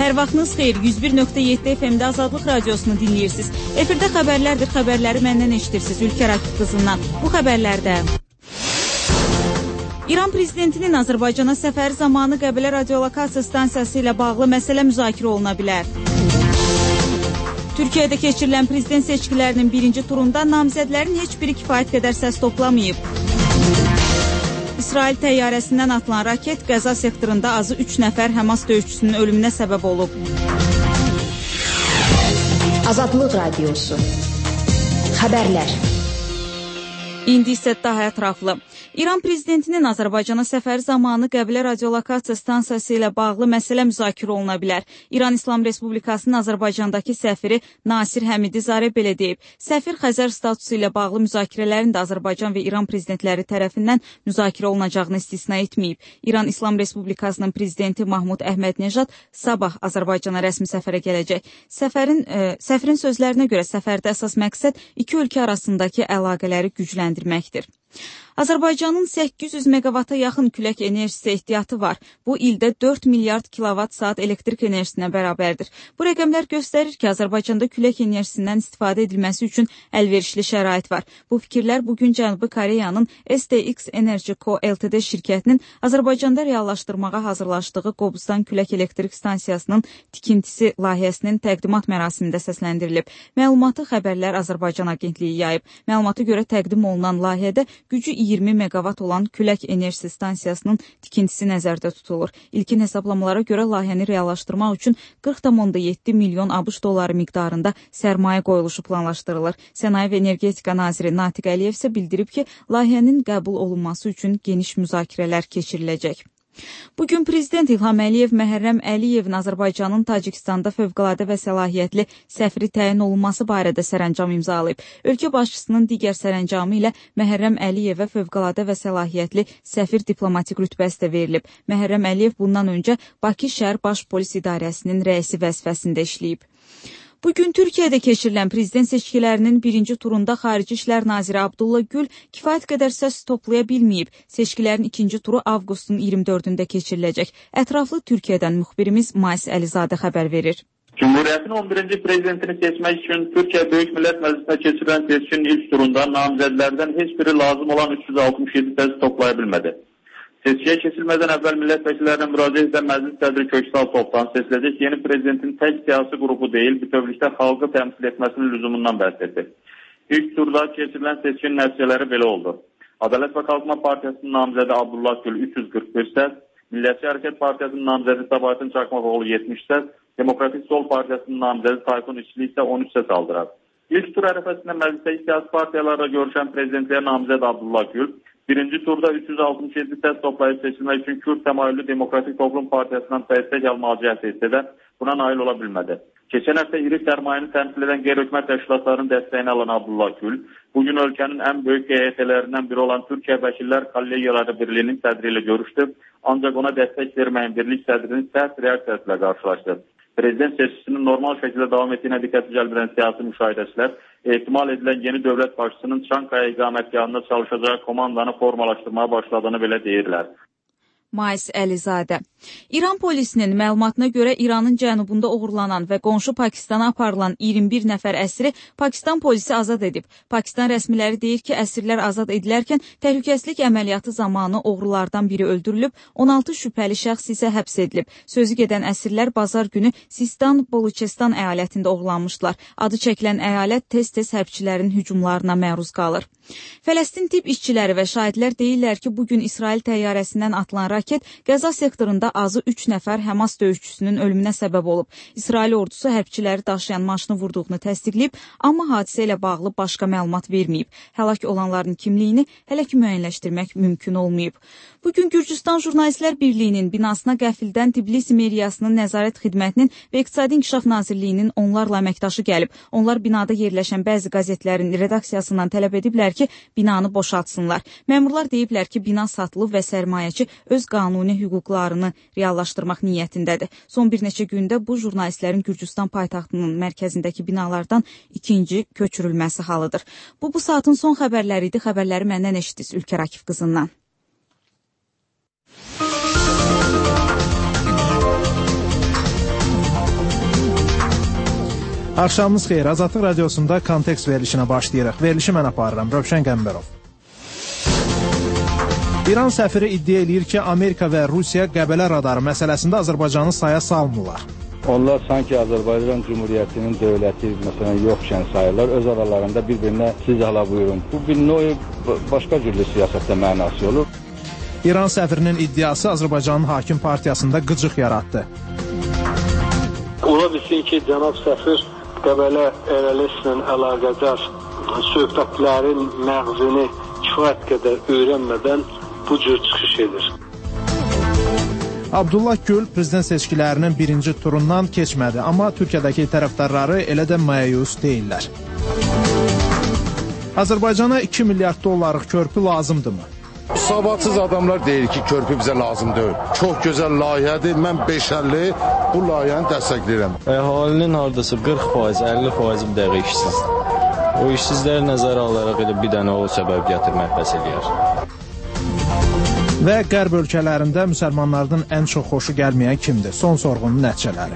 Hər vaxtınız xeyir. 101.7 FM-də Azadlıq Radiosunu dinləyirsiniz. Efirdə xəbərlərdir, xəbərləri məndən eşitirsiniz Ülker Akif qızından. Bu xəbərlərdə İran prezidentinin Azərbaycana səfəri zamanı Qəbələ radiolokasiya stansiyası ilə bağlı məsələ müzakirə oluna bilər. Türkiyədə keçirilən prezident seçkilərinin birinci turunda namizədlərin heç biri kifayət qədər səs toplamayıb. İsrail təyyarəsindən atılan raket Qəza sektorunda azı 3 nəfər Həmas döyüşçüsünün ölümünə səbəb olub. Azadlıq Radiosu. Xəbərlər. İndi isə daha ətraflı. İran prezidentinin Azərbaycana səfəri zamanı Qəbələ radiolokasiya stansiyası ilə bağlı məsələ müzakirə oluna bilər. İran İslam Respublikasının Azərbaycandakı səfiri Nasir Həmidi Zarə belə deyib. Səfir Xəzər statusu ilə bağlı müzakirələrin də Azərbaycan və İran prezidentləri tərəfindən müzakirə olunacağını istisna etməyib. İran İslam Respublikasının prezidenti Mahmud Əhməd-Nejad sabah Azərbaycana rəsmi səfərə gələcək. Səfirin sözlərinə görə səfərdə əsas məqsəd iki ölkə arasındakı əlaqələri gücləndirməkdir. Azərbaycanın 800 meqavata yaxın külək enerjisi ehtiyatı var. Bu ildə 4 milyard kilovat saat elektrik enerjisinə bərabərdir. Bu rəqəmlər göstərir ki, Azərbaycanda külək enerjisindən istifadə edilməsi üçün əlverişli şərait var. Bu fikirlər bugün Cənubi Koreyanın STX Energy Co. Ltd. şirkətinin Azərbaycanda reallaşdırmağa hazırlaşdığı Qobustan külək elektrik stansiyasının tikintisi layihəsinin təqdimat mərasimində səsləndirilib. Məlumatı Xəbərlər Azərbaycan agentliyi yayıb. Məlumata görə təqdim olunan layihədə gücü 20 meqavat olan külək enerjisi stansiyasının tikintisi nəzərdə tutulur. İlkin hesablamalara görə layihəni reallaşdırmaq üçün 40,7 milyon ABŞ dolları miqdarında sərmayə qoyuluşu planlaşdırılır. Sənaye və Energetika naziri Natiq Əliyev isə bildirib ki, layihənin qəbul olunması üçün geniş müzakirələr keçiriləcək. Bugün Prezident İlham Əliyev Məhərrəm Əliyevin Azərbaycanın Tacikistanda fövqəladə və səlahiyyətli səfiri təyin olunması barədə sərəncam imzalayıb. Ölkə başçısının digər sərəncamı ilə Məhərrəm Əliyevə fövqəladə və səlahiyyətli səfir diplomatik rütbəsi də verilib. Məhərrəm Əliyev bundan öncə Bakı şəhər baş polis idarəsinin rəisi vəzifəsində işləyib. Bugün Türkiyədə keçirilən prezident seçkilərinin birinci turunda Xarici İşlər Naziri Abdullah Gül kifayət qədər səs toplaya bilməyib. Seçkilərin ikinci turu avqustun 24-də keçiriləcək. Ətraflı Türkiyədən müxbirimiz Mais Əlizadə xəbər verir. Cumhuriyyətin 11-ci prezidentini seçmək üçün Türkiyə Böyük Millət Məclisinə keçirilən seçkinin ilk turunda namizədlərdən heç biri lazım olan 367 səs toplaya bilmədi. Seçkiyə keçilmədən əvvəl millət vəkillərinə müraciət edən məclis sədri Köksal Topdan seçiləcək yeni prezidentin tək siyasi qrupu deyil, bütövlükdə xalqı təmsil etməsinin lüzumundan bəhs etdi. İlk turda keçirilən seçkinin nəticələri belə oldu. Ədalət və Qalxma Partiyasının namizədi Abdullah Gül 341 səs, Millətçi Hərəkət Partiyasının namizədi Səbahattin Çakmakoğlu 70 səs, Demokratik Sol Partiyasının namizədi Tayfun İşçili isə 13 səs aldırar. İlk tur ərəfəsində məclisdəki siyasi partiyalarla görüşən prezidentliyə namizəd Abdullah Gül, birinci turda 367 səs toplayıb seçilmək üçün Kürd təmayüllü Demokratik Toplum Partiyasından dəstək almağı cəhd etsə də buna nail ola bilmədi. Keçən həftə iri sərmayəni təmsil edən qeyri-hökumət təşkilatlarının dəstəyini alan Abdullah Gül, bugün ölkənin ən böyük QHT-lərindən biri olan Türkiyə Vəkillər Kollegiyaları Birliyinin sədri ilə görüşdü, ancaq ona dəstək verməyən birlik sədrinin sərt reaksiyası ilə qarşılaşdı. Prezident seçkisinin normal şəkildə davam etdiyinə diqqəti cəlb edən siyasi müşahidəçilər ehtimal edilən yeni dövlət başçısının Çankaya iqamətgahında çalışacağı komandanı formalaşdırmaya başladığını belə deyirlər. Mais Əlizadə. İran polisinin məlumatına görə İranın cənubunda oğurlanan və qonşu Pakistana aparılan 21 nəfər əsiri Pakistan polisi azad edib. Pakistan rəsmiləri deyir ki, əsirlər azad edilərkən təhlükəsizlik əməliyyatı zamanı oğrulardan biri öldürülüb, 16 şübhəli şəxs isə həbs edilib. Sözü gedən əsirlər bazar günü Sistan Boluçistan əyalətində oğurlanmışlar. Adı çəkilən əyalət tez-tez hərbçilərin hücumlarına məruz qalır. Fələstin tibb işçiləri və şahidlər deyirlər ki, bugün İsrail təyyarəsindən atılan raket Qəza sektorunda azı 3 nəfər Həmas döyüşçüsünün ölümünə səbəb olub. İsrail ordusu hərbçiləri daşıyan maşını vurduğunu təsdiqləyib, amma hadisə ilə bağlı başqa məlumat verməyib. Həlak olanların kimliyini hələ ki müəyyənləşdirmək mümkün olmayıb. Bugün Gürcüstan Jurnalistlər Birliyinin binasına qəfildən Tbilisi meriyasının nəzarət xidmətinin və İqtisadi İnkişaf Nazirliyinin onlarla əməkdaşı gəlib. Onlar binada yerləşən bəzi qəzetlərin redaksiyasından tələb ediblər ki, binanı boşaltsınlar. Məmurlar deyiblər ki, bina satılıb və sərmayəçi öz qanuni hüquqlarını reallaşdırmaq niyyətindədir. Son bir neçə gündə bu jurnalistlərin Gürcüstan paytaxtının mərkəzindəki binalardan ikinci köçürülməsi halıdır. Bu saatın son xəbərləri idi. Xəbərləri məndən eşitdiniz Ülker Akif qızından. Axşamınız xeyir. Azadlıq radiosunda kontekst verilişinə başlayırıq. Verilişi mən aparıram. Rövşən Qəmbərov. İran səfiri iddia eləyir ki, Amerika və Rusiya Qəbələ radarı məsələsində Azərbaycanı saya salmırlar. Onlar sanki Azərbaycan Cumhuriyyətinin dövləti məsələn yoxkən sayırlar. Öz aralarında bir-birinə siz hala buyurun. Bu bir növ başqa cürlü siyasətdə mənası olur. İran səfirinin iddiası Azərbaycanın hakim partiyasında qıcıq yaratdı. Ola bilsin ki, cənab səfir Qəbələ əyalətlə əlaqədar söhbətlərin məğzini kifayət qədər öyrənmədən bu cür çıxış edir. Abdullah Gül prezident seçkilərinin birinci turundan keçmədi, amma Türkiyədəki tərəfdarları elə də məyus deyirlər. Azərbaycana 2 milyard dollarlıq körpü lazımdırmı? Savadsız adamlar deyir ki, körpü bizə lazım deyil. Çox gözəl layihədir. Mən 550 bu layihəni dəstəkləyirəm. Əhalinin hardasa 40%, 50% bir dəqiqə işsizdir. O işsizləri nəzərə alaraq elə bir dənə o səbəb gətirmək bəs eləyər. Və qərb ölkələrində müsəlmanlardan ən çox xoşu gəlməyən kimdir? Son sorğunun nəticələri.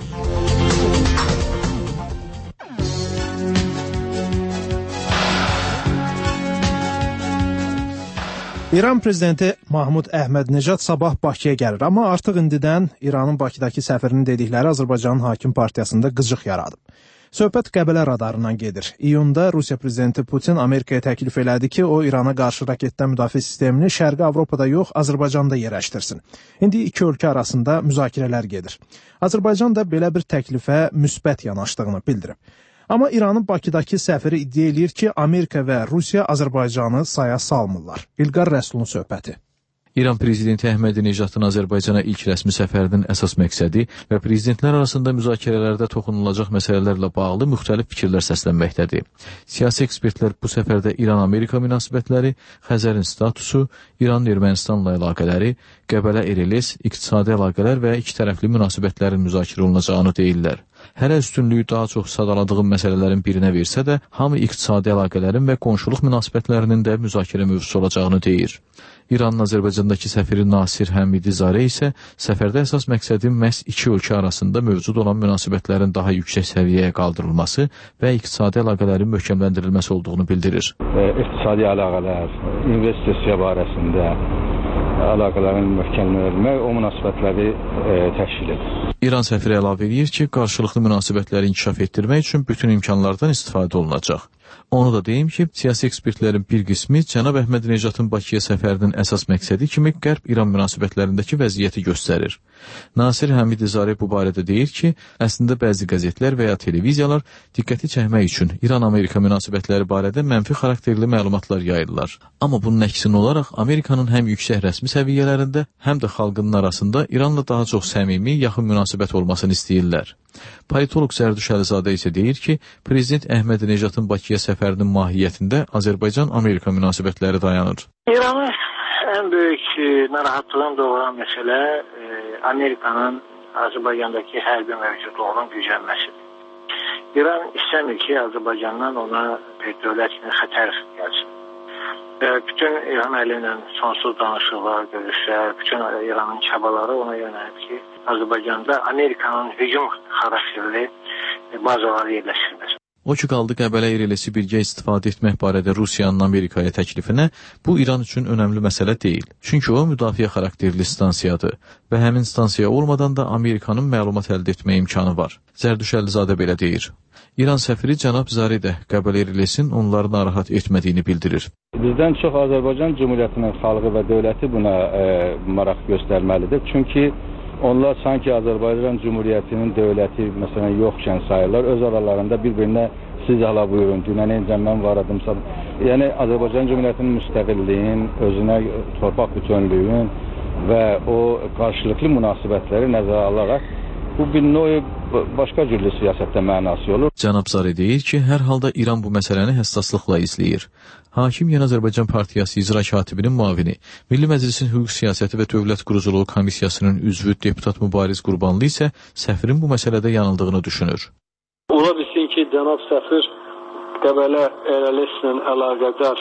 İran prezidenti Mahmud Əhmədnecad sabah Bakıya gəlir, amma artıq indidən İranın Bakıdakı səfirinin dedikləri Azərbaycanın hakim partiyasında qıcıq yaradıb. Söhbət Qəbələ radarından gedir. İyunda Rusiya prezidenti Putin Amerikaya təklif elədi ki, o İrana qarşı raketdən müdafiə sistemini Şərqi Avropada yox, Azərbaycanda yerləşdirsin. İndi iki ölkə arasında müzakirələr gedir. Azərbaycan da belə bir təklifə müsbət yanaşdığını bildirib. Amma İranın Bakıdakı səfiri iddia eləyir ki, Amerika və Rusiya Azərbaycanı saya salmırlar. İlqar Rəsulun söhbəti. İran prezidenti Əhmədinecadın Azərbaycana ilk rəsmi səfərinin əsas məqsədi və prezidentlər arasında müzakirələrdə toxunulacaq məsələlərlə bağlı müxtəlif fikirlər səslənməkdədir. Siyasi ekspertlər bu səfərdə İran-Amerika münasibətləri, Xəzərin statusu, İran-Ermənistanla əlaqələri, Qəbələ-Ereles, iqtisadi əlaqələr və iki tərəfli münasibətlərin müzakirə olunacağını deyirlər. Hələ üstünlüyü daha çox sadaladığım məsələlərin birinə versə də, hamı iqtisadi əlaqələrin və qonşuluq münasibətlərinin də müzakirə mövzusu olacağını deyir. İranın Azərbaycandakı səfiri Nasir Həmidizarə isə səfərdə əsas məqsədin məhz iki ölkə arasında mövcud olan münasibətlərin daha yüksək səviyyəyə qaldırılması və iqtisadi əlaqələrin möhkəmləndirilməsi olduğunu bildirir. İqtisadi əlaqələr, investisiya barəsində əlaqələrin möhkəmləndirilmək o münasibətləri təşkil edir. İran səfiri əlavə edir ki, qarşılıqlı münasibətləri inkişaf etdirmək üçün bütün imkanlardan istifadə olunacaq. Onu da deyim ki, siyasi ekspertlərin bir qismi cənab Əhmədinecadın Bakıya səfərinin əsas məqsədi kimi Qərb-İran münasibətlərindəki vəziyyəti göstərir. Nasir Həmidizarə bu barədə deyir ki, əslində bəzi qəzetlər və ya televiziyalar diqqəti çəkmək üçün İran-Amerika münasibətləri barədə mənfi xarakterli məlumatlar yayırlar. Amma bunun əksinə olaraq Amerikanın həm yüksək rəsmi səviyyələrində, həm də xalqının arasında İranla daha çox səmimi, yaxın münasibət olmasını istəyirlər. Politoloq Zərdüş Əlizadə isə deyir ki, Prezident Əhmədinecadın Bakıya səfərinin mahiyyətində Azərbaycan-Amerika münasibətləri dayanır. İranın ən böyük narahatlığını doğuran məsələ Amerikanın Azərbaycandakı hərbi mövcudluğunun güclənməsidir. İran istəmir ki, Azərbaycandan ona bir dövlət kimi xətər gəlsin. Bütün İran əlində sonsuz danışıqlar, görüşlər, bütün İranın çabaları ona yönəlib ki, Azərbaycanda Amerikanın hücum xarakterli bazaları yerləşdirilməsi. O ki, qaldı Qəbələ-Erelesi birgə istifadə etmək barədə Rusiyanın Amerikaya təklifinə, bu İran üçün önəmli məsələ deyil. Çünki o, müdafiə xarakterli stansiyadır və həmin stansiya olmadan da Amerikanın məlumat əldə etmə imkanı var. Zərdüş Əlizadə belə deyir. İran səfiri cənab Zari də Qəbələ-Erelesin onları narahat etmədiyini bildirir. Bizdən çox Azərbaycan Cumhuriyyətinin xalqı və dövləti buna maraq göstərməlidir. Çünki onlar sanki Azərbaycan Cumhuriyyətinin dövləti məsələn yoxkən sayırlar. Öz aralarında bir-birinə siz hala buyurun, dünənəcən mən varadımsa. Yəni Azərbaycan Cumhuriyyətinin müstəqilliyin, özünə torpaq bütünlüyün və o qarşılıqlı münasibətləri nəzərə alaraq bu bir növ başqa cürlü siyasətdə mənası olur. Cənab Zari deyir ki, hər halda İran bu məsələni həssaslıqla izləyir. Hakim Yeni Azərbaycan Partiyası icra katibinin müavini, Milli Məclisin Hüquq Siyasəti və Dövlət Quruculuğu Komissiyasının üzvü deputat Mübariz Qurbanlı isə səfirin bu məsələdə yanıldığını düşünür. Ola bilsin ki, cənab səfir Qəbələ əyalətlə əlaqədar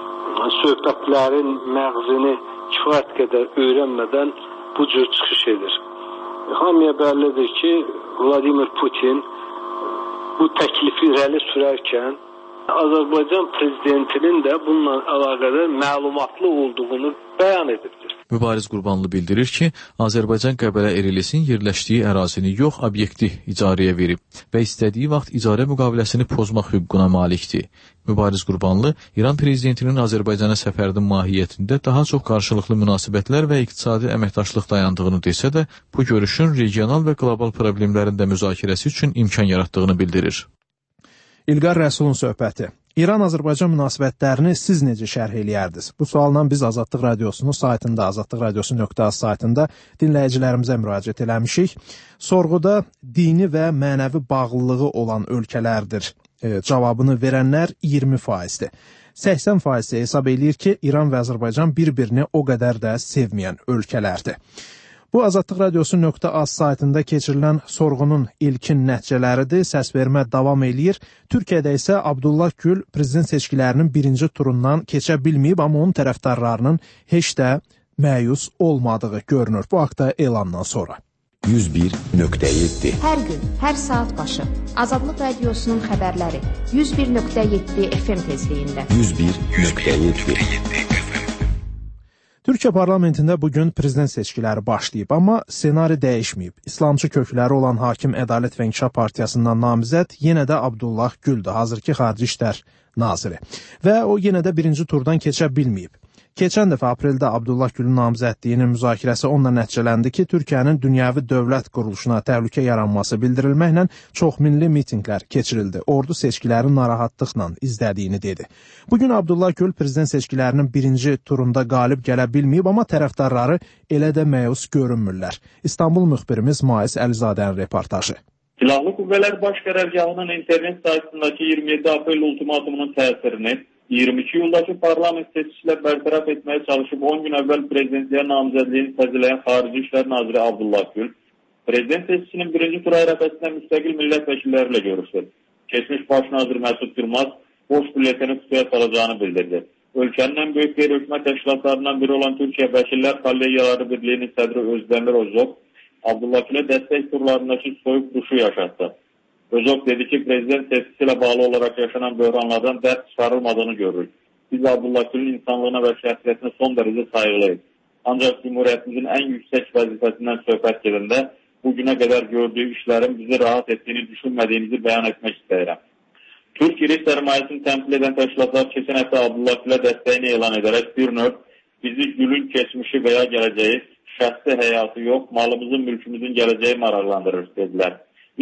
söhbətlərin məğzini kifayət qədər öyrənmədən bu cür çıxış edir. Hamıya bəllidir ki, Vladimir Putin bu təklifi irəli sürərkən Azərbaycan prezidentinin də bununla əlaqədar məlumatlı olduğunu bəyan edibdir. Mübariz Qurbanlı bildirir ki, Azərbaycan Qəbələ Erelisin yerləşdiyi ərazini yox, obyekti icarəyə verib və istədiyi vaxt icarə müqaviləsini pozmaq hüququna malikdir. Mübariz Qurbanlı İran prezidentinin Azərbaycana səfərinin mahiyyətində daha çox qarşılıqlı münasibətlər və iqtisadi əməkdaşlıq dayandığını desə də, bu görüşün regional və qlobal problemlərin də müzakirəsi üçün imkan yaratdığını bildirir. İlqar Rəsulun söhbəti. İran-Azərbaycan münasibətlərini siz necə şərh eləyərdiniz? Bu sualla biz Azadlıq Radiosunun saytında, azadlıqradiosu.az saytında dinləyicilərimizə müraciət eləmişik. Sorğuda dini və mənəvi bağlılığı olan ölkələrdir cavabını verənlər 20%-dir. 80% hesab eləyir ki, İran və Azərbaycan bir-birini o qədər də sevməyən ölkələrdir. Bu Azadlıq Radiosu.az saytında keçirilən sorğunun ilkin nəticələridir. Səsvermə davam eləyir. Türkiyədə isə Abdullah Gül prezident seçkilərinin birinci turundan keçə bilməyib, amma onun tərəfdarlarının heç də məyus olmadığı görünür. Bu haqda elandan sonra. 101.7 Hər gün, hər saat başı Azadlıq Radiosunun xəbərləri 101.7 FM tezliyində 101.7 Türkiyə parlamentində bugün prezident seçkiləri başlayıb, amma ssenari dəyişməyib. İslamçı kökləri olan Hakim Ədalət və İnkişaf Partiyasından namizəd yenə də Abdullah Güldür, hazırki Xarici İşlər Naziri. Və o yenə də birinci turdan keçə bilməyib. Keçən dəfə apreldə Abdullah Gülün namizədliyinin müzakirəsi onunla nəticələndi ki, Türkiyənin dünyəvi dövlət quruluşuna təhlükə yaranması bildirilməklə çoxminli mitinqlər keçirildi. Ordu seçkilərin narahatlıqla izlədiyini dedi. Bugün Abdullah Gül prezident seçkilərinin birinci turunda qalib gələ bilməyib, amma tərəfdarları elə də məyus görünmürlər. İstanbul müxbirimiz Mais Əlizadənin reportajı. Silahlı Qüvvələr Baş Qərargahının internet saytındakı 27 aprel ultimatumunun təsirini 22 iyuldakı parlament seçkilə bərtaraf etməyə çalışıb 10 gün əvvəl prezidentliyə namizədliyini təzələyən Xarici İşlər Naziri Abdullah Gül, prezident seçkisinin birinci tur ərəfəsində müstəqil millət vəkillərilə görüşdü. Keçmiş baş nazir Məsud Yılmaz boş bülleteni kutuya salacağını bildirdi. Ölkənin ən böyük qeyri-hökumət təşkilatlarından biri olan Türkiyə Vəkillər Kollegiyaları Birliyinin sədri Özdemir Ozok, Abdullah Gül'e destek turlarındaki soyuq duşu yaşattı. Özok dedi ki, prezident seçkisiyle bağlı olarak yaşanan böhranlardan ders çıkarılmadığını görürük. Biz Abdullah Gül'ün insanlığına ve şəxsiyyətinə son derece saygılıyız. Ancak Cumhuriyetimizin en yüksek vazifesinden söhbət gedəndə bugüne kadar gördüğü işlerin bizi rahat ettiğini düşünmediğimizi beyan etmek isterim. Türk İri sermayesini temsil eden teşkilatlar geçen hafta Abdullah Gül'e desteğini elan ederek bir növ bizi Gül'ün geçmişi veya geleceği, şəxsi həyatı yok, malımızın, mülkümüzün geleceği maraqlandırır dediler.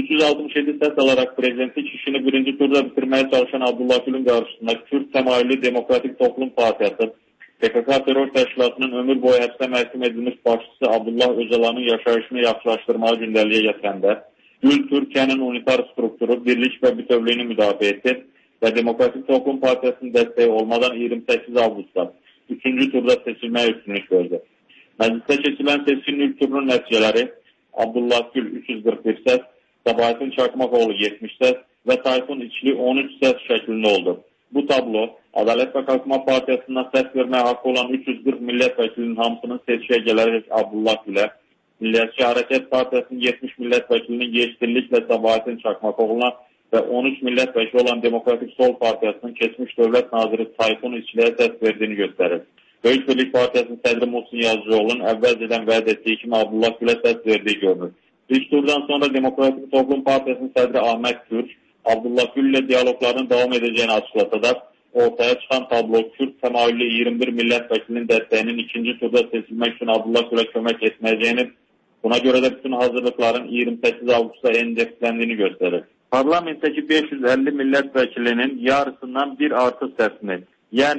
367 səs alarak prezidentlik işini birinci turda bitirmeye çalışan Abdullah Gül'ün karşısında Kürt Təmayüllü Demokratik Toplum Partiyası, PKK terör təşkilatının ömür boyu həbsə məhkum edilmiş başçısı Abdullah Öcalan'ın yaşayışını yaxşılaşdırmağa gündəliyə gətirəndə, Gül Türkiye'nin unitar strukturu, birlik ve bütövlüğünü müdafiə etti ve Demokratik Toplum Partiyasının desteği olmadan 28 Ağustos'ta 3. turda seçilmeye üstünlük verdi. Məclisdə keçilən seçkinin ilk turunun nəticələri Abdullah Gül 341 səs, Sabahattin Çakmakoğlu 70 səs və Tayfun İçli 13 səs şəklində oldu. Bu tablo, Adalet və Kalkınma Partiyasından səs verməyə haqqı olan 340 millət vəkilinin hamısının seçkiyə gələrək Abdullah Gülə, Milliyetçi Hərəkət Partiyasının 70 millət vəkilinin Yeşillik və Sabahattin Çakmakoğlu'na və 13 millət vəkili olan Demokratik Sol Partiyasının keçmiş dövlət naziri Tayfun İçliyə səs verdiyini göstərir. Böyük Birlik Partiyasının sədri Muhsin Yazıcıoğlu'nun əvvəlcədən vəd etdiyi kimi Abdullah Gülə səs verdiyi görünür. İlk turdan sonra Demokratik Toplum Partiyasının sədri Ahmet Türk, Abdullah Gül ile diyalogların devam edeceğini açıklasa da ortaya çıkan tablo Kürt Təmayüllü 21 millət vəkilinin dəstəyinin ikinci turda seçilmək üçün Abdullah Gül'e kömək etməyəcəyini, buna göre de bütün hazırlıkların 28 Ağustos'ta endekslendiğini gösterir. Parlamentteki 550 millət vəkilinin yarısından bir artı səsini, yani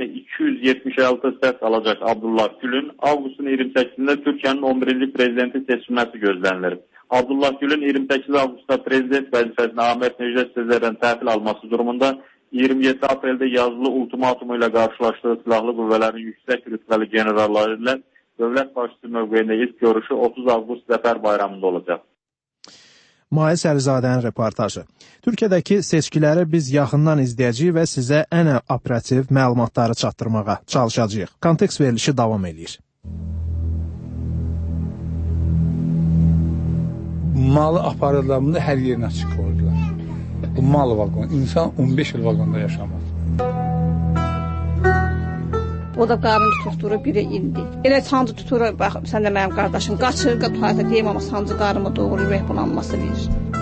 276 səs alacak Abdullah Gül'ün Ağustos'un 28'inde Türkiye'nin 11. prezidenti seçilmesi gözlenilir. Abdullah Gül'ün 28 Ağustos'ta prezident vəzifəsini Ahmet Necdet Sezer'den təhvil alması durumunda 27 Aprel'de yazılı ultimatumuyla karşılaştığı silahlı qüvvələrin yüksek rütbəli generalları ilə dövlət başçısı mövqeyində ilk görüşü 30 Ağustos Zəfər bayramında olacaq. Mais Əlizadənin reportajı. Türkiyədəki seçkiləri biz yaxından izləyəcəyik və sizə ən operativ məlumatları çatdırmağa çalışacağıq. Kontekst verilişi davam edir. Malı aparıldığında hər yerinə çıxırdılar. Bu mal vaqon. İnsan 15 il vaqonda yaşamaz. O da qarnını tutuşdurur, biri indi. Elə sancı tuturur, bax, sən də mənim qardaşım, qaçır, tuvalete deyim, amma sancı qarımı doğurur, ürək bulanması verir.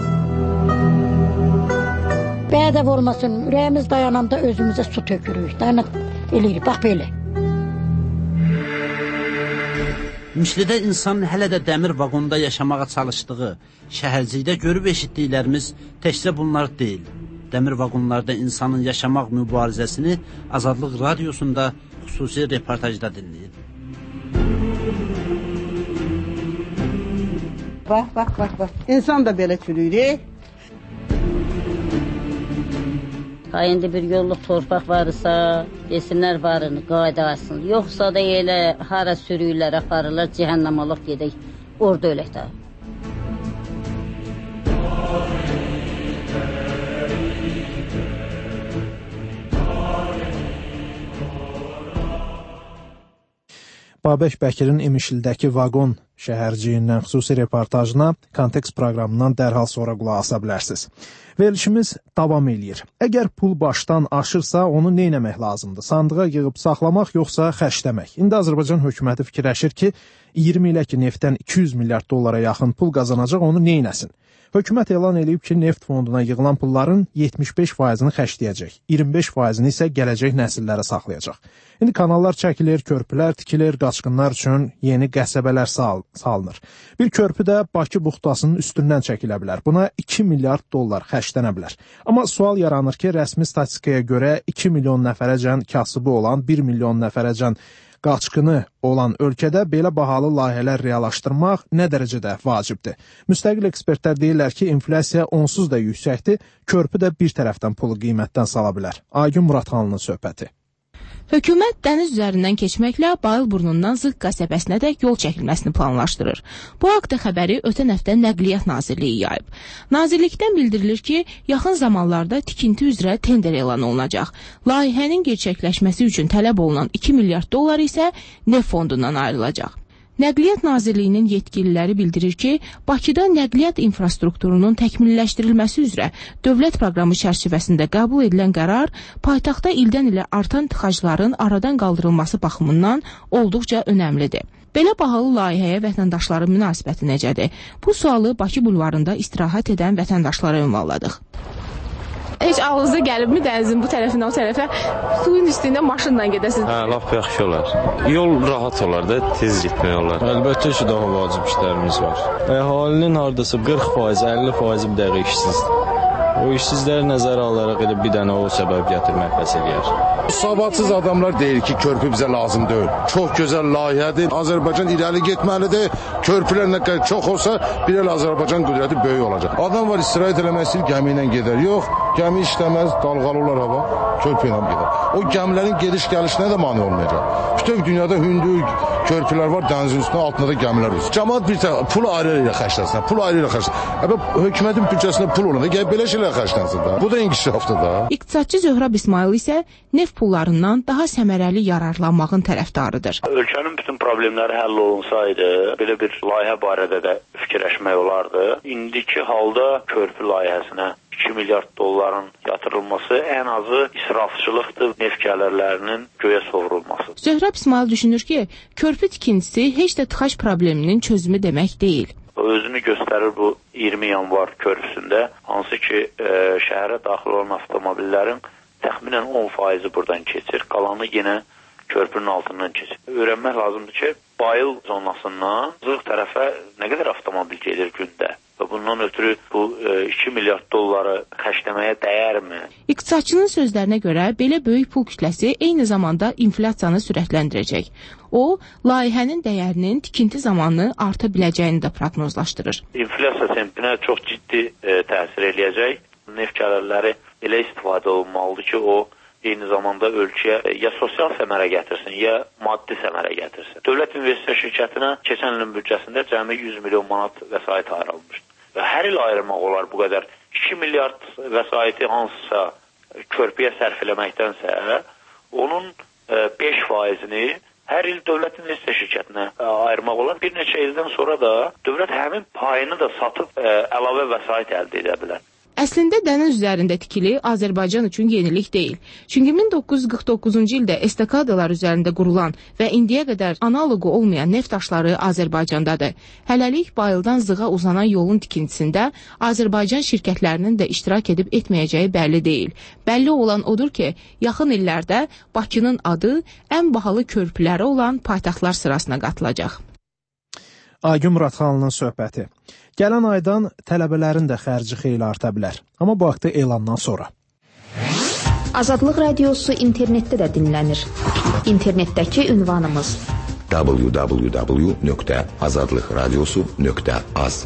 Bədə olmasın, ürəyimiz dayananda özümüzə su tökürük, dayanat eləyirik, bax belə. Müslidə insanın hələ də dəmir vaqonda yaşamağa çalışdığı, şəhərcikdə görüb eşitdiklərimiz təkcə bunlar deyil. Dəmir vaqonlarda insanın yaşamaq mübarizəsini Azadlıq Radiosunda xüsusi reportajda dinləyin. Bax. İnsan da belə çürüyür. İndi bir yolluk torpaq varsa, desinlər varını, qaydasın. Yoxsa da elə hara sürüyürlər, aparırlar, cəhənnəm alıb gedək, orada ölək də. Babək Bəkirin İmişildəki vaqon şəhərciyindən xüsusi reportajına Kontekst proqramından dərhal sonra qulaq asa bilərsiniz. Verilişimiz davam eləyir. Əgər pul başdan aşırsa, onu neynəmək lazımdır? Sandığa yığıb saxlamaq, yoxsa xərcləmək? İndi Azərbaycan hökuməti fikirləşir ki, 20 ilə ki, neftdən 200 milyard dollara yaxın pul qazanacaq, onu neynəsin? Hökumət elan edib ki, neft fonduna yığılan pulların 75%-ni xərcləyəcək, 25%-ni isə gələcək nəsillərə saxlayacaq. İndi kanallar çəkilir, körpülər tikilir, qaçqınlar üçün yeni qəsəbələr salınır. Bir körpü də Bakı buxtasının üstündən çəkilə bilər. Buna 2 milyard dollar xərclənə bilər. Amma sual yaranır ki, rəsmi statistikaya görə 2 milyon nəfərəcən kasıbı olan, 1 milyon nəfərəcən qaçqını olan ölkədə belə bahalı layihələr reallaşdırmaq nə dərəcədə vacibdir? Müstəqil ekspertlər deyirlər ki, inflyasiya onsuz da yüksəkdir, körpü də bir tərəfdən pulu qiymətdən sala bilər. Aygün Muradxanlının söhbəti. Hökumət dəniz üzərindən keçməklə Bayılburnundan Zıq qəsəbəsinə də yol çəkilməsini planlaşdırır. Bu haqda xəbəri ötən həftə Nəqliyyat Nazirliyi yayıb. Nazirlikdən bildirilir ki, yaxın zamanlarda tikinti üzrə tender elan olunacaq. Layihənin gerçəkləşməsi üçün tələb olunan 2 milyard dollar isə neft fondundan ayrılacaq. Nəqliyyat Nazirliyinin yetkililəri bildirir ki, Bakıda nəqliyyat infrastrukturunun təkmilləşdirilməsi üzrə dövlət proqramı çərçivəsində qəbul edilən qərar paytaxtda ildən ilə artan tıxacların aradan qaldırılması baxımından olduqca önəmlidir. Belə bahalı layihəyə vətəndaşların münasibəti necədir? Bu sualı Bakı bulvarında istirahət edən vətəndaşlara ünvanladıq. Heç ağlınıza gəlibmi dənizin bu tərəfindən o tərəfə suyun üstündə maşınla gedəsiniz? Hə, lap yaxşı olar. Yol rahat olar da, tez getmək olar. Əlbəttə ki, daha vacib işlərimiz var. Əhalinin hardasa 40%, 50% bir dəqiqə işsizdir. O işsizləri nəzərə alaraq elə bir dənə o səbəb gətirmək bəs eləyər. Savadsız adamlar deyir ki, körpü bizə lazım deyil. Çox gözəl layihədir. Azərbaycan irəli getməlidir. Körpülər nə qədər çox olsa, bir el Azərbaycan qüdrəti böyük olacaq. Adam var istirahət eləmək istəyir, gəmi ilə gedər. Yox, gəmi işləməz, dalğalı olar hava, körpü ilə gedər. O gəmilərin gediş-gəlişinə də mane olmayacaq. Bütün dünyada hündür körpülər var, dənizin üstündə, altında da gəmilər var. Cəmaət bir tərəf pul ayrı-ayrı xərcləsin, pul ayrı-ayrı xərcləsin. Hökumətin büdcəsində pul olanda gəl belə şeylər xərclənsin də. Bu da inkişafdır da. İqtisadçı Zöhrab İsmayıl isə neft pullarından daha səmərəli yararlanmağın tərəfdarıdır. Ölkənin bütün problemləri həll olunsaydı, belə bir layihə barədə də fikirləşmək olardı. İndiki halda körpü layihəsinə 2 milyard dolların yatırılması ən azı israfçılıqdır, neft gəlirlərinin göyə sovrulması. Zöhrab İsmayıl düşünür ki, körpü tikintisi heç də tıxac probleminin çözümü demək deyil. Özünü göstərir bu 20 yanvar körpüsündə, hansı ki şəhərə daxil olan avtomobillərin təxminən 10% buradan keçir, qalanı yenə körpünün altından keçir. Öyrənmək lazımdır ki, Bayıl zonasından Zıq tərəfə nə qədər avtomobil gedir gündə və bundan ötürü bu 2 milyard dolları xərcləməyə dəyərmi? İqtisadçının sözlərinə görə belə böyük pul kütləsi eyni zamanda inflyasiyanı sürətləndirəcək. O, layihənin dəyərinin tikinti zamanı arta biləcəyini də proqnozlaşdırır. İnflyasiya tempinə çox ciddi təsir eləyəcək. Neft gəlirləri elə istifadə olunmalıdır ki, o eyni zamanda ölkəyə ya sosial səmərə gətirsin, ya maddi səmərə gətirsin. Dövlət investisiya şirkətinə keçən ilin büdcəsində cəmi 100 milyon manat vəsait ayrılmışdır. Və hər il ayırmaq olar bu qədər. 2 milyard vəsaiti hansısa körpüyə sərf eləməkdənsə, onun 5%-ni hər il dövlət investisiya şirkətinə ayırmaq olar. Bir neçə ildən sonra da dövlət həmin payını da satıb əlavə vəsait əldə edə bilər. Əslində dəniz üzərində tikili Azərbaycan üçün yenilik deyil. Çünki 1949-cu ildə estakadalar üzərində qurulan və indiyə qədər analoqu olmayan neft daşları Azərbaycandadır. Hələlik Bayıldan Zığa uzanan yolun tikintisində Azərbaycan şirkətlərinin də iştirak edib etməyəcəyi bəlli deyil. Bəlli olan odur ki, yaxın illərdə Bakının adı ən bahalı körpüləri olan paytaxtlar sırasına qatılacaq. Aygün Muradxanlının söhbəti. Gələn aydan tələbələrin də xərci xeyli arta bilər. Amma bu haqda elandan sonra. Azadlıq Radiosu internetdə də dinlənir. İnternetdəki ünvanımız www.azadlıqradiosu.az.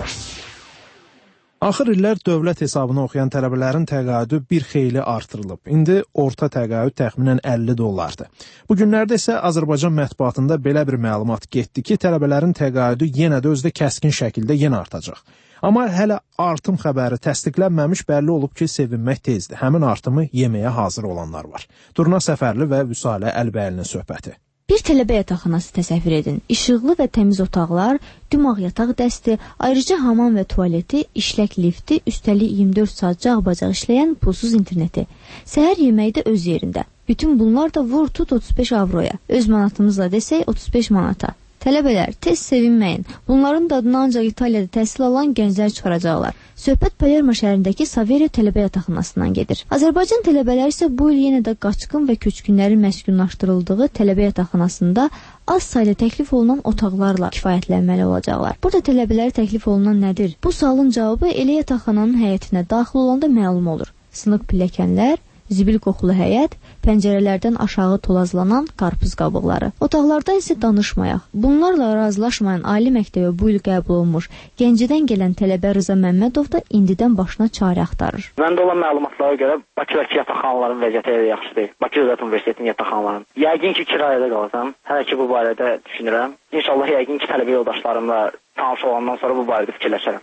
Axır illər dövlət hesabını oxuyan tələbələrin təqaüdü bir xeyli artırılıb. İndi orta təqaüd təxminən $50. Bu günlərdə isə Azərbaycan mətbuatında belə bir məlumat getdi ki, tələbələrin təqaüdü yenə də özdə kəskin şəkildə yenə artacaq. Amma hələ artım xəbəri təsdiqlənməmiş, bəlli olub ki, sevinmək tezdir. Həmin artımı yeməyə hazır olanlar var. Durna Səfərli və Vüsalə Əlbəylinin söhbəti. Bir tələbə yataqxanası təsəvvür edin. İşıqlı və təmiz otaqlar, dümağ yataq dəsti, ayrıca hamam və tualeti, işlək lifti, üstəlik 24 saat cağbacaq işləyən pulsuz interneti. Səhər yeməyi də öz yerində. Bütün bunlar da vur tut 35 avroya. Öz manatımızla desək 35 manata. Tələbələr, tez sevinməyin. Bunların dadını ancaq İtaliyada təhsil alan gənclər çıxaracaqlar. Söhbət Palermo şəhərindəki Saverio tələbə yataqxanasından gedir. Azərbaycan tələbələri isə bu il yenə də qaçqın və köçkünlərin məskunlaşdırıldığı tələbə yataqxanasında az sayda təklif olunan otaqlarla kifayətlənməli olacaqlar. Burada tələbələrə təklif olunan nədir? Bu sualın cavabı elə yataqxananın həyətinə daxil olanda məlum olur. Sınıq pilləkənlər, zibil qoxulu həyət, pəncərələrdən aşağı tolazlanan qarpız qabıqları. Otaqlardan isə danışmayaq. Bunlarla razılaşmayan ali məktəbə bu il qəbul olmuş Gəncədən gələn tələbə Rıza Məmmədov da indidən başına çarə axtarır. Məndə olan məlumatlara görə Bakıdakı yataqxanaların vəziyyəti yaxşı deyil. Bakı Dövlət Universitetinin yataqxanalarının. Yəqin ki, kirayədə qalacam. Hələ ki, bu barədə düşünürəm. İnşallah yəqin ki, tələbə yoldaşlarımla tanış olandan sonra bu barədə fikirləşərəm.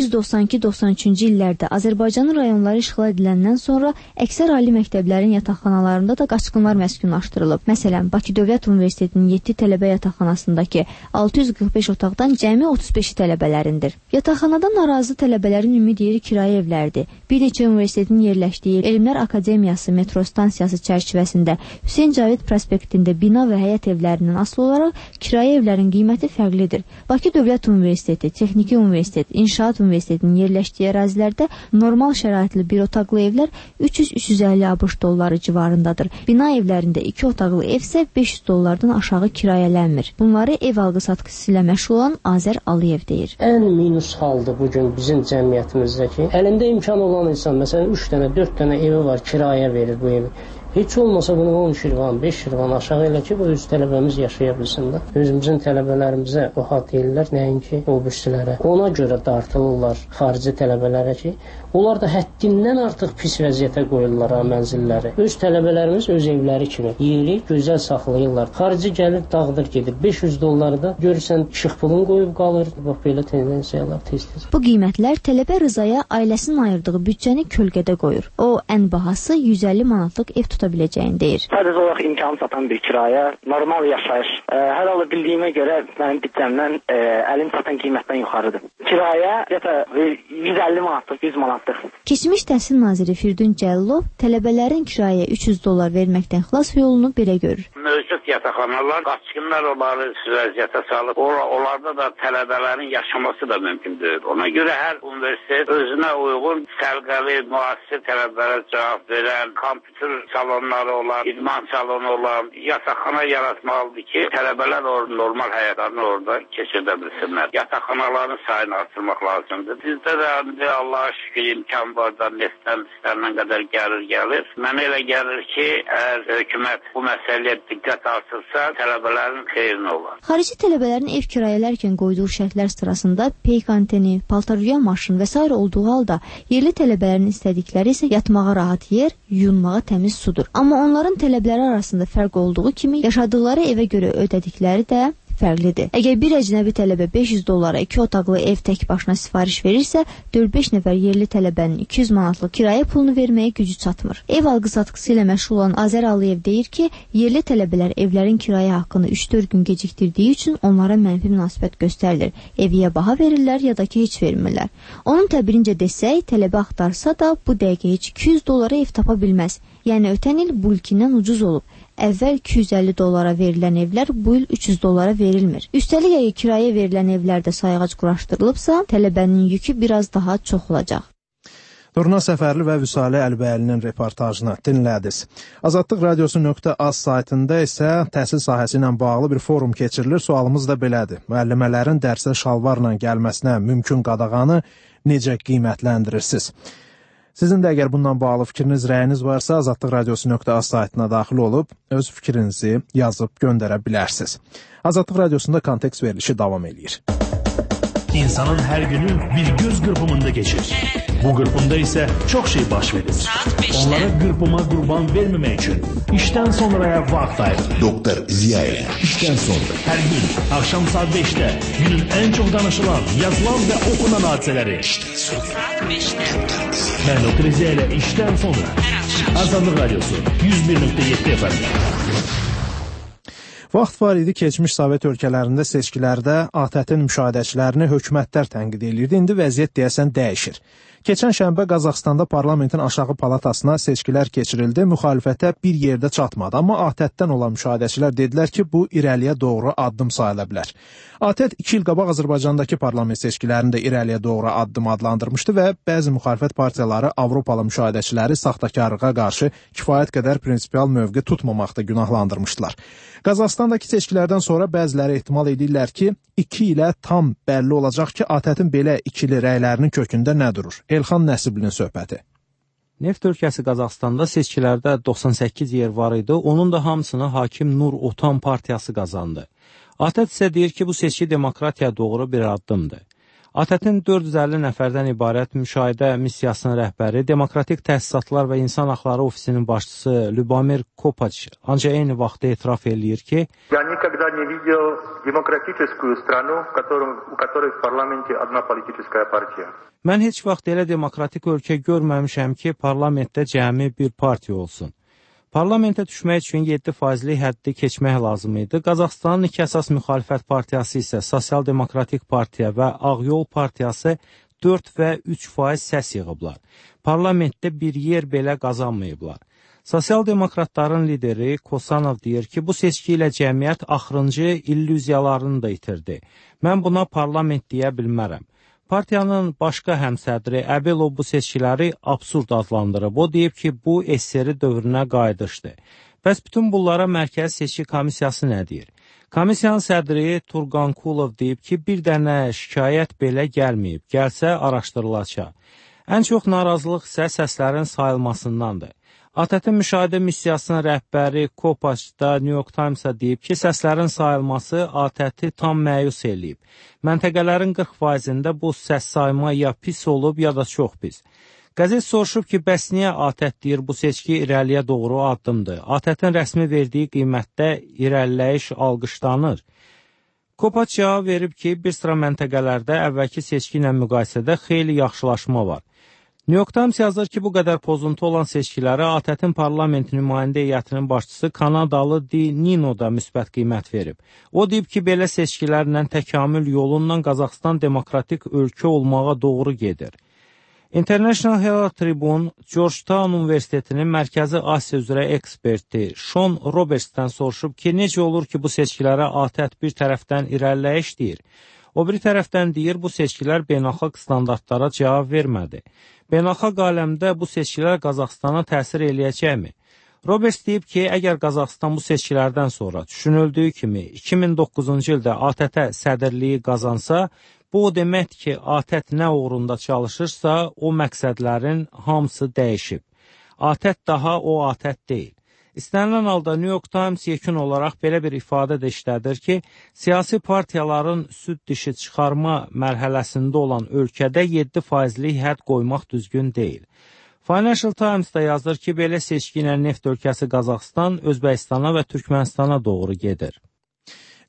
1992-93-cü illərdə Azərbaycanın rayonları işğal ediləndən sonra əksər ali məktəblərin yataqxanalarında da qaçqınlar məskunlaşdırılıb. Məsələn, Bakı Dövlət Universitetinin 7 tələbə yataqxanasındakı 645 otaqdan cəmi 35-i tələbələrindir. Yataqxanadan narazı tələbələrin ümid yeri kirayə evlərdir. Bir neçə universitetin yerləşdiyi Elmlər Akademiyası metro stansiyası çərçivəsində Hüseyn Cavid prospektində bina və həyət evlərindən asılı olaraq kirayə evlərin qiyməti fərqlidir. Bakı Dövlət Universiteti, Texniki Universitet, İnşaat Universitetinin yerləşdiyi ərazilərdə normal şəraitli bir otaqlı evlər 300-350 ABŞ dolları civarındadır. Bina evlərində 2 otaqlı ev isə $500 aşağı kirayələnmir. Bunları ev alqı-satqısı ilə məşğul olan Azər Aliyev deyir. Ən minus haldır bugün bizim cəmiyyətimizdəki. Əlində imkan olan insan, məsələn 3 dənə, 4 dənə evi var, kirayə verir bu evi. Heç olmasa bunu 10 şirvan, 5 şirvan aşağı elə ki, bu öz tələbəmiz yaşaya bilsin də. Özümüzün tələbələrimizə oha deyirlər, nəinki o birisilərə. Ona görə dartılırlar xarici tələbələrə ki, onlar da həddindən artıq pis vəziyyətə qoyurlar mənzilləri. Öz tələbələrimiz öz evləri kimi yeri gözəl saxlayırlar. Xarici gəlir, dağıdır gedir. $500 da görürsən işıq pulun qoyub qalır. Bax, belə tendensiyalar tez-tez. Bu qiymətlər tələbə Rızaya ailəsinin ayırdığı büdcəni kölgədə qoyur. O, ən bahası 150 manatlıq ev tuta biləcəyini deyir. Sadəcə olaraq imkanı çatan bir kirayə, normal yaşayış. Hər halı bildiyimə görə mənim büdcəmdən əlim çatan qiymətdən yuxarıdır. Kirayə 150 manatlıq, 100 manat. Keçmiş Təhsil naziri Firdun Cəllov tələbələrin kirayəyə $300 verməkdən xilas yolunu belə görür. Mövcud yataqxanalar qaçqınlar onları vəziyyətə salıb, onlarda da tələbələrin yaşaması da mümkündür. Ona görə hər universitet özünə uyğun sərqəli, müasir tələbələrə cavab verən, kompüter salonları olan, idman salonu olan yataqxana yaratmalıdır ki, tələbələr normal həyatlarını orada keçirdə bilsinlər. Yataqxanaların sayını artırmaq lazımdır. Bizdə də Allah'a şükür imkan var da neftdən qədər gəlir. Mənə elə gəlir ki, əgər hökumət bu məsələyə diqqət artırsa, tələbələrin xeyrinə olar. Xarici tələbələrin ev kirayələrkən qoyduğu şərtlər sırasında peyk anteni, paltaryuyan maşın və s. olduğu halda yerli tələbələrin istədikləri isə yatmağa rahat yer, yuyunmağa təmiz sudur. Amma onların tələbləri arasında fərq olduğu kimi yaşadıkları evə görə ödədikləri də fərqlidir. Əgər bir əcnəbi tələbə $500 2 otaqlı ev tək başına sifariş verirsə, 4-5 nəfər yerli tələbənin 200 manatlıq kirayə pulunu verməyə gücü çatmır. Ev alqı-satqısı ilə məşğul olan Azər Aliyev deyir ki, yerli tələbələr evlərin kirayə haqqını 3-4 gün gecikdirdiyi üçün onlara mənfi münasibət göstərilir. Evi ya baha verirlər, ya da ki, heç vermirlər. Onun təbirincə desək, tələbə axtarsa da bu dəqiqə heç $200 ev tapa bilməz. Yəni ötən il bu ilkindən ucuz olub. Əvvəl $250 verilən evlər bu il $300 verilmir. Üstəlik əgər kirayə verilən evlərdə sayğac quraşdırılıbsa, tələbənin yükü biraz daha çox olacaq. Durna Səfərli və Vüsalə Əlbəylinin reportajını dinlədiniz. Azadlıq Radiosu.az saytında isə təhsil sahəsi ilə bağlı bir forum keçirilir. Sualımız da belədir. Müəllimələrin dərsə şalvarla gəlməsinə mümkün qadağanı necə qiymətləndirirsiniz? Sizin də əgər bundan bağlı fikriniz, rəyiniz varsa, Azadlıq Radiosu.az saytına daxil olub, öz fikrinizi yazıb göndərə bilərsiniz. Azadlıq Radiosunda kontekst verilişi davam edir. İnsanın hər günü bir göz qırpımında geçir. Bu qırpımda isə çox şey baş verir. Onlara qırpıma qurban verməmək üçün işdən sonraya vaxt ayırır. Doktor Ziya ilə işdən sonra. Hər gün axşam saat 5-də günün ən çox danışılan, yazılan və okunan hadisələri. İşdən sonra. Saat 5-də. Mən Doktor Ziya ilə işdən sonra. Azadlıq Radiosu 101.7 FM. Vaxt var idi, keçmiş Sovet ölkələrində seçkilərdə ATƏT-in müşahidəçilərini hökumətlər tənqid edirdi. İndi vəziyyət deyəsən dəyişir. Keçən şənbə Qazaxstanda parlamentin aşağı palatasına seçkilər keçirildi. Müxalifətə bir yerdə çatmadı. Amma ATƏT-dən olan müşahidəçilər dedilər ki, bu irəliyə doğru addım sayıla bilər. ATƏT 2 il qabaq Azərbaycandakı parlament seçkilərini də irəliyə doğru addım adlandırmışdı və bəzi müxalifət partiyaları Avropalı müşahidəçiləri saxtakarlığa qarşı kifayət qədər prinsipial mövqe tutmamaqda günahlandırmışdılar. Qazaxstandakı seçkilərdən sonra bəziləri ehtimal edirlər ki, 2 ilə tam bəlli olacaq ki, ATƏT-in belə ikili rəylərinin kökündə nə durur? Elxan Nəsiblinin söhbəti. Neft ölkəsi Qazaxstanda seçkilərdə 98 yer var idi. Onun da hamısını hakim Nur Otan partiyası qazandı. ATƏT isə deyir ki, bu seçki demokratiyaya doğru bir addımdır. ATƏT-in 450 nəfərdən ibarət müşahidə missiyasının rəhbəri, Demokratik Təsisatlar və İnsan Haqları Ofisinin başçısı Lyubomir Kopaç ancaq eyni vaxtda etiraf eləyir ki, Я никогда не видел демократическую страну, у которой в парламенте одна политическая партия. Mən heç vaxt elə demokratik ölkə görməmişəm ki, parlamentdə cəmi bir partiya olsun. Parlamentə düşmək üçün 7%lik həddi keçmək lazım idi. Qazaxıstanın iki əsas müxalifət partiyası isə Sosial Demokratik Partiya və Ağ Yol Partiyası 4 və 3% səs yığıblar. Parlamentdə bir yer belə qazanmayıblar. Sosial demokratların lideri Kosanov deyir ki, bu seçki ilə cəmiyyət axırıncı illüziyalarını da itirdi. Mən buna parlament deyə bilmərəm. Partiyanın başqa həmsədri Əbilov bu seçkiləri absurd adlandırıb. O deyib ki, bu SSR dövrünə qayıdışdır. Bəs bütün bunlara Mərkəzi Seçki Komissiyası nə deyir? Komissiyanın sədri Turqankulov deyib ki, bir dənə şikayət belə gəlməyib, gəlsə araşdırılacaq. Ən çox narazılıq isə səslərin sayılmasındandır. ATƏT-in müşahidə missiyasının rəhbəri Kopaç da New York Times-a deyib ki, səslərin sayılması ATƏT-i tam məyus eləyib. Məntəqələrin 40%-də bu səs sayma ya pis olub, ya da çox pis. Qəzet soruşub ki, bəs niyə ATƏT deyir bu seçki irəliyə doğru addımdır? ATƏT-in rəsmi verdiyi qiymətdə irəliləyiş alqışlanır. Kopaç cavab verib ki, bir sıra məntəqələrdə əvvəlki seçki ilə müqayisədə xeyli yaxşılaşma var. New York Times yazır ki, bu qədər pozuntu olan seçkilərə ATƏT-in parlament nümayəndə heyətinin başçısı Kanadalı Di Nino da müsbət qiymət verib. O deyib ki, belə seçkilərlə təkamül yolundan Qazaxstan demokratik ölkə olmağa doğru gedir. International Herald Tribune, Georgetown Universitetinin Mərkəzi Asiya üzrə eksperti Sean Roberts'dən soruşub ki, necə olur ki, bu seçkilərə ATƏT bir tərəfdən irəliləyiş deyir. O bir tərəfdən deyir, bu seçkilər beynəlxalq standartlara cavab vermədi. Beynəlxalq aləmdə bu seçkilər Qazaxstana təsir eləyəcəkmi? Roberts deyib ki, əgər Qazaxstan bu seçkilərdən sonra düşünüldüyü kimi 2009-cu ildə ATƏT-ə sədrliyi qazansa, bu o deməkdir ki, ATƏT nə uğrunda çalışırsa, o məqsədlərin hamısı dəyişib. ATƏT daha o ATƏT deyil. İstənilən halda New York Times yekun olaraq belə bir ifadə də işlədir ki, siyasi partiyaların süd dişi çıxarma mərhələsində olan ölkədə 7%lik hədd qoymaq düzgün deyil. Financial Times da yazır ki, belə seçki ilə neft ölkəsi Qazaxstan, Özbəkistana və Türkmənistana doğru gedir.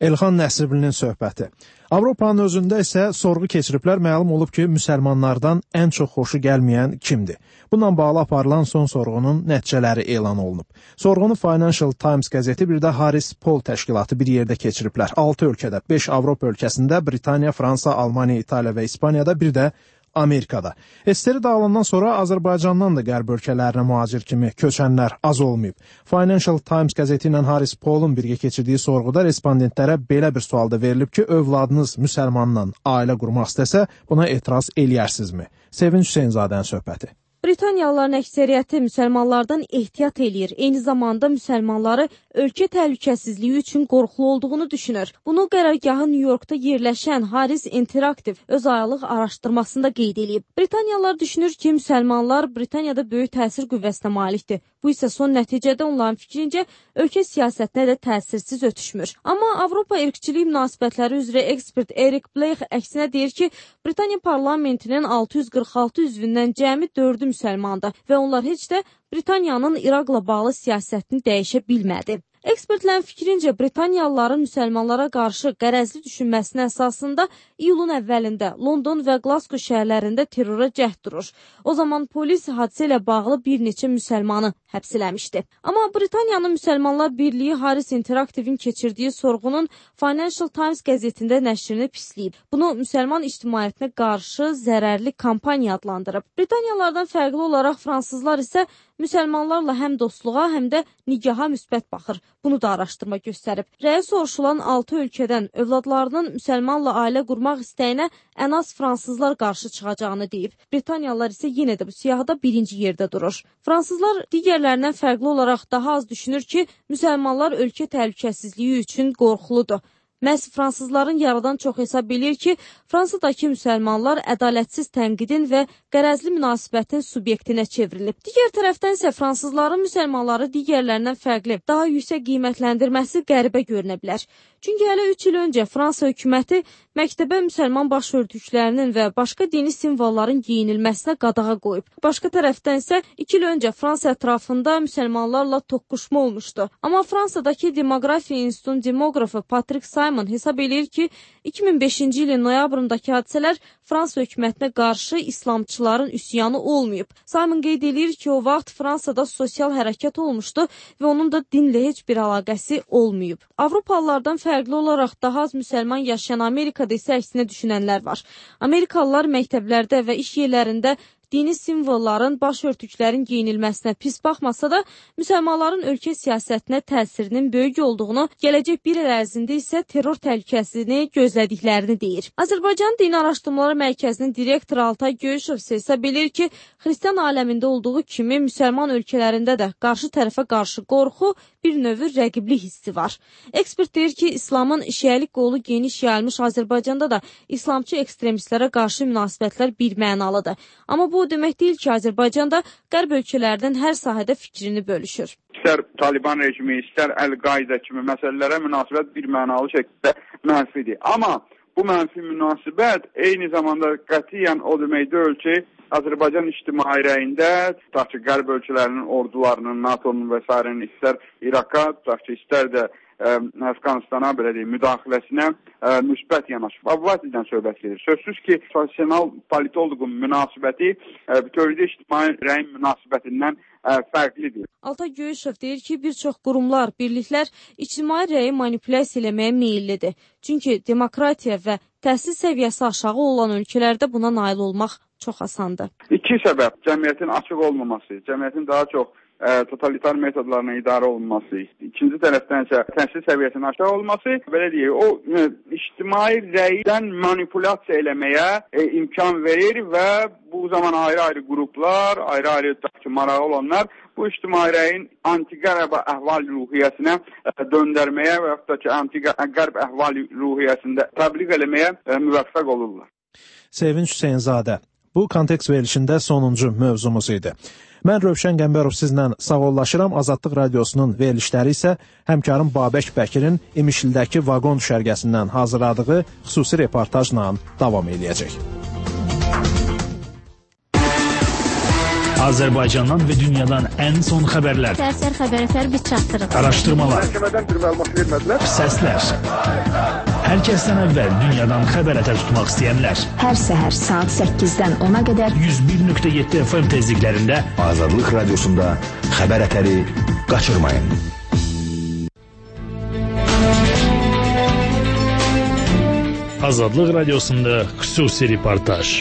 Elxan Nəsirlinin söhbəti. Avropanın özündə isə sorğu keçiriblər, məlum olub ki, müsəlmanlardan ən çox xoşu gəlməyən kimdir? Bununla bağlı aparılan son sorğunun nəticələri elan olunub. Sorğunu Financial Times qəzeti, bir də Harris Poll təşkilatı bir yerdə keçiriblər. 6 ölkədə, 5 Avropa ölkəsində, Britaniya, Fransa, Almaniya, İtaliya və İspaniyada, bir də Amerikada. SSR dağılandan sonra Azərbaycandan da qərb ölkələrinə mühacir kimi köçənlər az olmayıb. Financial Times qəzeti ilə Harris Poll'un birgə keçirdiyi sorğuda respondentlərə belə bir sual da verilib ki, övladınız müsəlmandan ailə qurmaq istəsə, buna etiraz eləyərsinizmi? Sevinç Hüseynzadənin söhbəti. Britaniyalıların əksəriyyəti müsəlmanlardan ehtiyat eləyir. Eyni zamanda müsəlmanları ölkə təhlükəsizliyi üçün qorxulu olduğunu düşünür. Bunu qərargahı New Yorkda yerləşən Harris Interactive öz aylıq araşdırmasında qeyd edib. Britaniyalılar düşünür ki, müsəlmanlar Britaniyada böyük təsir qüvvəsinə malikdir. Bu isə son nəticədə onların fikrincə ölkə siyasətinə də təsirsiz ötüşmür. Amma Avropa irqçilik münasibətləri üzrə ekspert Eric Blake əksinə deyir ki, Britaniya parlamentinin 646 üzvündən cəmi 4-ü müsəlmandır və onlar heç də Britaniyanın İraqla bağlı siyasətini dəyişə bilmədi. Ekspertlərin fikrincə, Britaniyalıların müsəlmanlara qarşı qərəzli düşünməsinin əsasında iyulun əvvəlində London və Glasgow şəhərlərində terrora cəhd durur. O zaman polis hadisə ilə bağlı bir neçə müsəlmanı həbs eləmişdi. Amma Britaniyanın Müsəlmanlar Birliyi Harris Interactive-in keçirdiyi sorğunun Financial Times qəzetində nəşrini pisləyib. Bunu müsəlman ictimaiyyətinə qarşı zərərli kampaniya adlandırıb. Britaniyalardan fərqli olaraq fransızlar isə müsəlmanlarla həm dostluğa, həm də nigaha müsbət baxır. Bunu da araşdırma göstərib. Rəyə soruşulan 6 ölkədən övladlarının müsəlmanla ailə qurmaq istəyinə ən az fransızlar qarşı çıxacağını deyib. Britaniyalılar isə yenə də bu siyahıda birinci yerdə durur. Fransızlar digərlərindən fərqli olaraq daha az düşünür ki, müsəlmanlar ölkə təhlükəsizliyi üçün qorxuludur. Məhz fransızların yaradan çox hesab edir ki, Fransadakı müsəlmanlar ədalətsiz tənqidin və qərəzli münasibətin subyektinə çevrilib. Digər tərəfdən isə fransızların müsəlmanları digərlərindən fərqli, daha yüksək qiymətləndirməsi qəribə görünə bilər. Çünki hələ 3 il öncə Fransa hökuməti məktəbə müsəlman başörtüklərinin və başqa dini simvolların geyinilməsinə qadağa qoyub. Başqa tərəfdən isə 2 il öncə Fransa ətrafında müsəlmanlarla toqquşma olmuşdu. Amma Fransadakı Demografiya İnstitutunun demoqrafı Patrick Simon hesab edir ki, 2005-ci ilin noyabrındakı hadisələr Fransa hökumətinə qarşı islamçıların üsyanı olmayıb. Simon qeyd edir ki, o vaxt Fransada sosial hərəkət olmuşdu və onun da dinlə heç bir əlaqəsi olmayıb. Avropalılardan fərqli olaraq daha az müsəlman yaşayan Amerikada isə əksinə düşünənlər var. Amerikalılar məktəblərdə və iş yerlərində dini simvolların, başörtüklərin geyinilməsinə pis baxmasa da, müsəlmanların ölkə siyasətinə təsirinin böyük olduğunu, gələcək bir il ərzində isə terror təhlükəsini gözlədiklərini deyir. Azərbaycan Dini Araşdırmaları Mərkəzinin direktoru Altay Göyüşov hesab edir ki, xristian aləmində olduğu kimi müsəlman ölkələrində də qarşı tərəfə qarşı qorxu, bir növü rəqiblik hissi var. Ekspert deyir ki, İslamın şiəlik qolu geniş yayılmış Azərbaycanda da İslamçı ekstremistlərə qarşı münasibətlər bir mənalıdır. Amma bu demək deyil ki, Azərbaycanda qərb ölkələrdən hər sahədə fikrini bölüşür. İstər Taliban rejimi, istər Əl-Qaidə kimi məsələlərə münasibət bir mənalı şəkildə mənfidir. Amma bu mənfi münasibət eyni zamanda qətiyyən o demək deyil ki, Azərbaycan ictimai rəyində, tutaq ki, qərb ölkələrinin ordularının, NATO-nun və s. istər İraqa, tutaq ki, istər də Əfqanistana, belə deyim, müdaxiləsinə müsbət yanaşıb. Avvatidən söhbət gedir. Sözsüz ki, sosial politoloqun münasibəti bütövlükdə ictimai rəyin münasibətindən fərqlidir. Altay Göyüşov deyir ki, bir çox qurumlar, birliklər ictimai rəyi manipulyasiya eləməyə meyillidir. Çünki demokratiya və təhsil səviyyəsi aşağı olan ölkələrdə buna nail olmaq çox asandır. 2 səbəb: cəmiyyətin açıq olmaması, cəmiyyətin daha çox totalitar metodlarına idarə olunması, ikinci tərəfdən isə təhsil səviyyəsinin aşağı olması, belə deyək, o ictimai rəydən manipulyasiya eləməyə imkan verir və bu zaman ayrı-ayrı qruplar, ayrı-ayrı marağı olanlar bu ictimai rəyin anti-qərb əhval ruhiyyəsinə döndərməyə və yaxud da ki, anti-qərb əhval ruhiyyəsində təbliğ eləməyə müvəffəq olurlar. Sevinç Hüseynzadə, bu kontekst verilişində sonuncu mövzumuz idi. Mən Rövşən Qəmbərov sizlə sağollaşıram. Azadlıq Radiosunun verilişləri isə həmkarım Babək Bəkirin İmişlidəki vaqon düşərgəsindən hazırladığı xüsusi reportajla davam edəcək. Azərbaycandan və dünyadan ən son xəbərlər. Səhər xəbər biz çatdırırıq. Araşdırmalar. Məhkəmədən bir məlumat vermədilər. Səslər. Hər kəsdən əvvəl dünyadan xəbər ətər tutmaq istəyənlər. Hər səhər saat 8-dən 10-a qədər 101.7 FM tezliklərində Azadlıq Radiosunda xəbər ətəri qaçırmayın. Azadlıq Radiosunda xüsusi reportaj.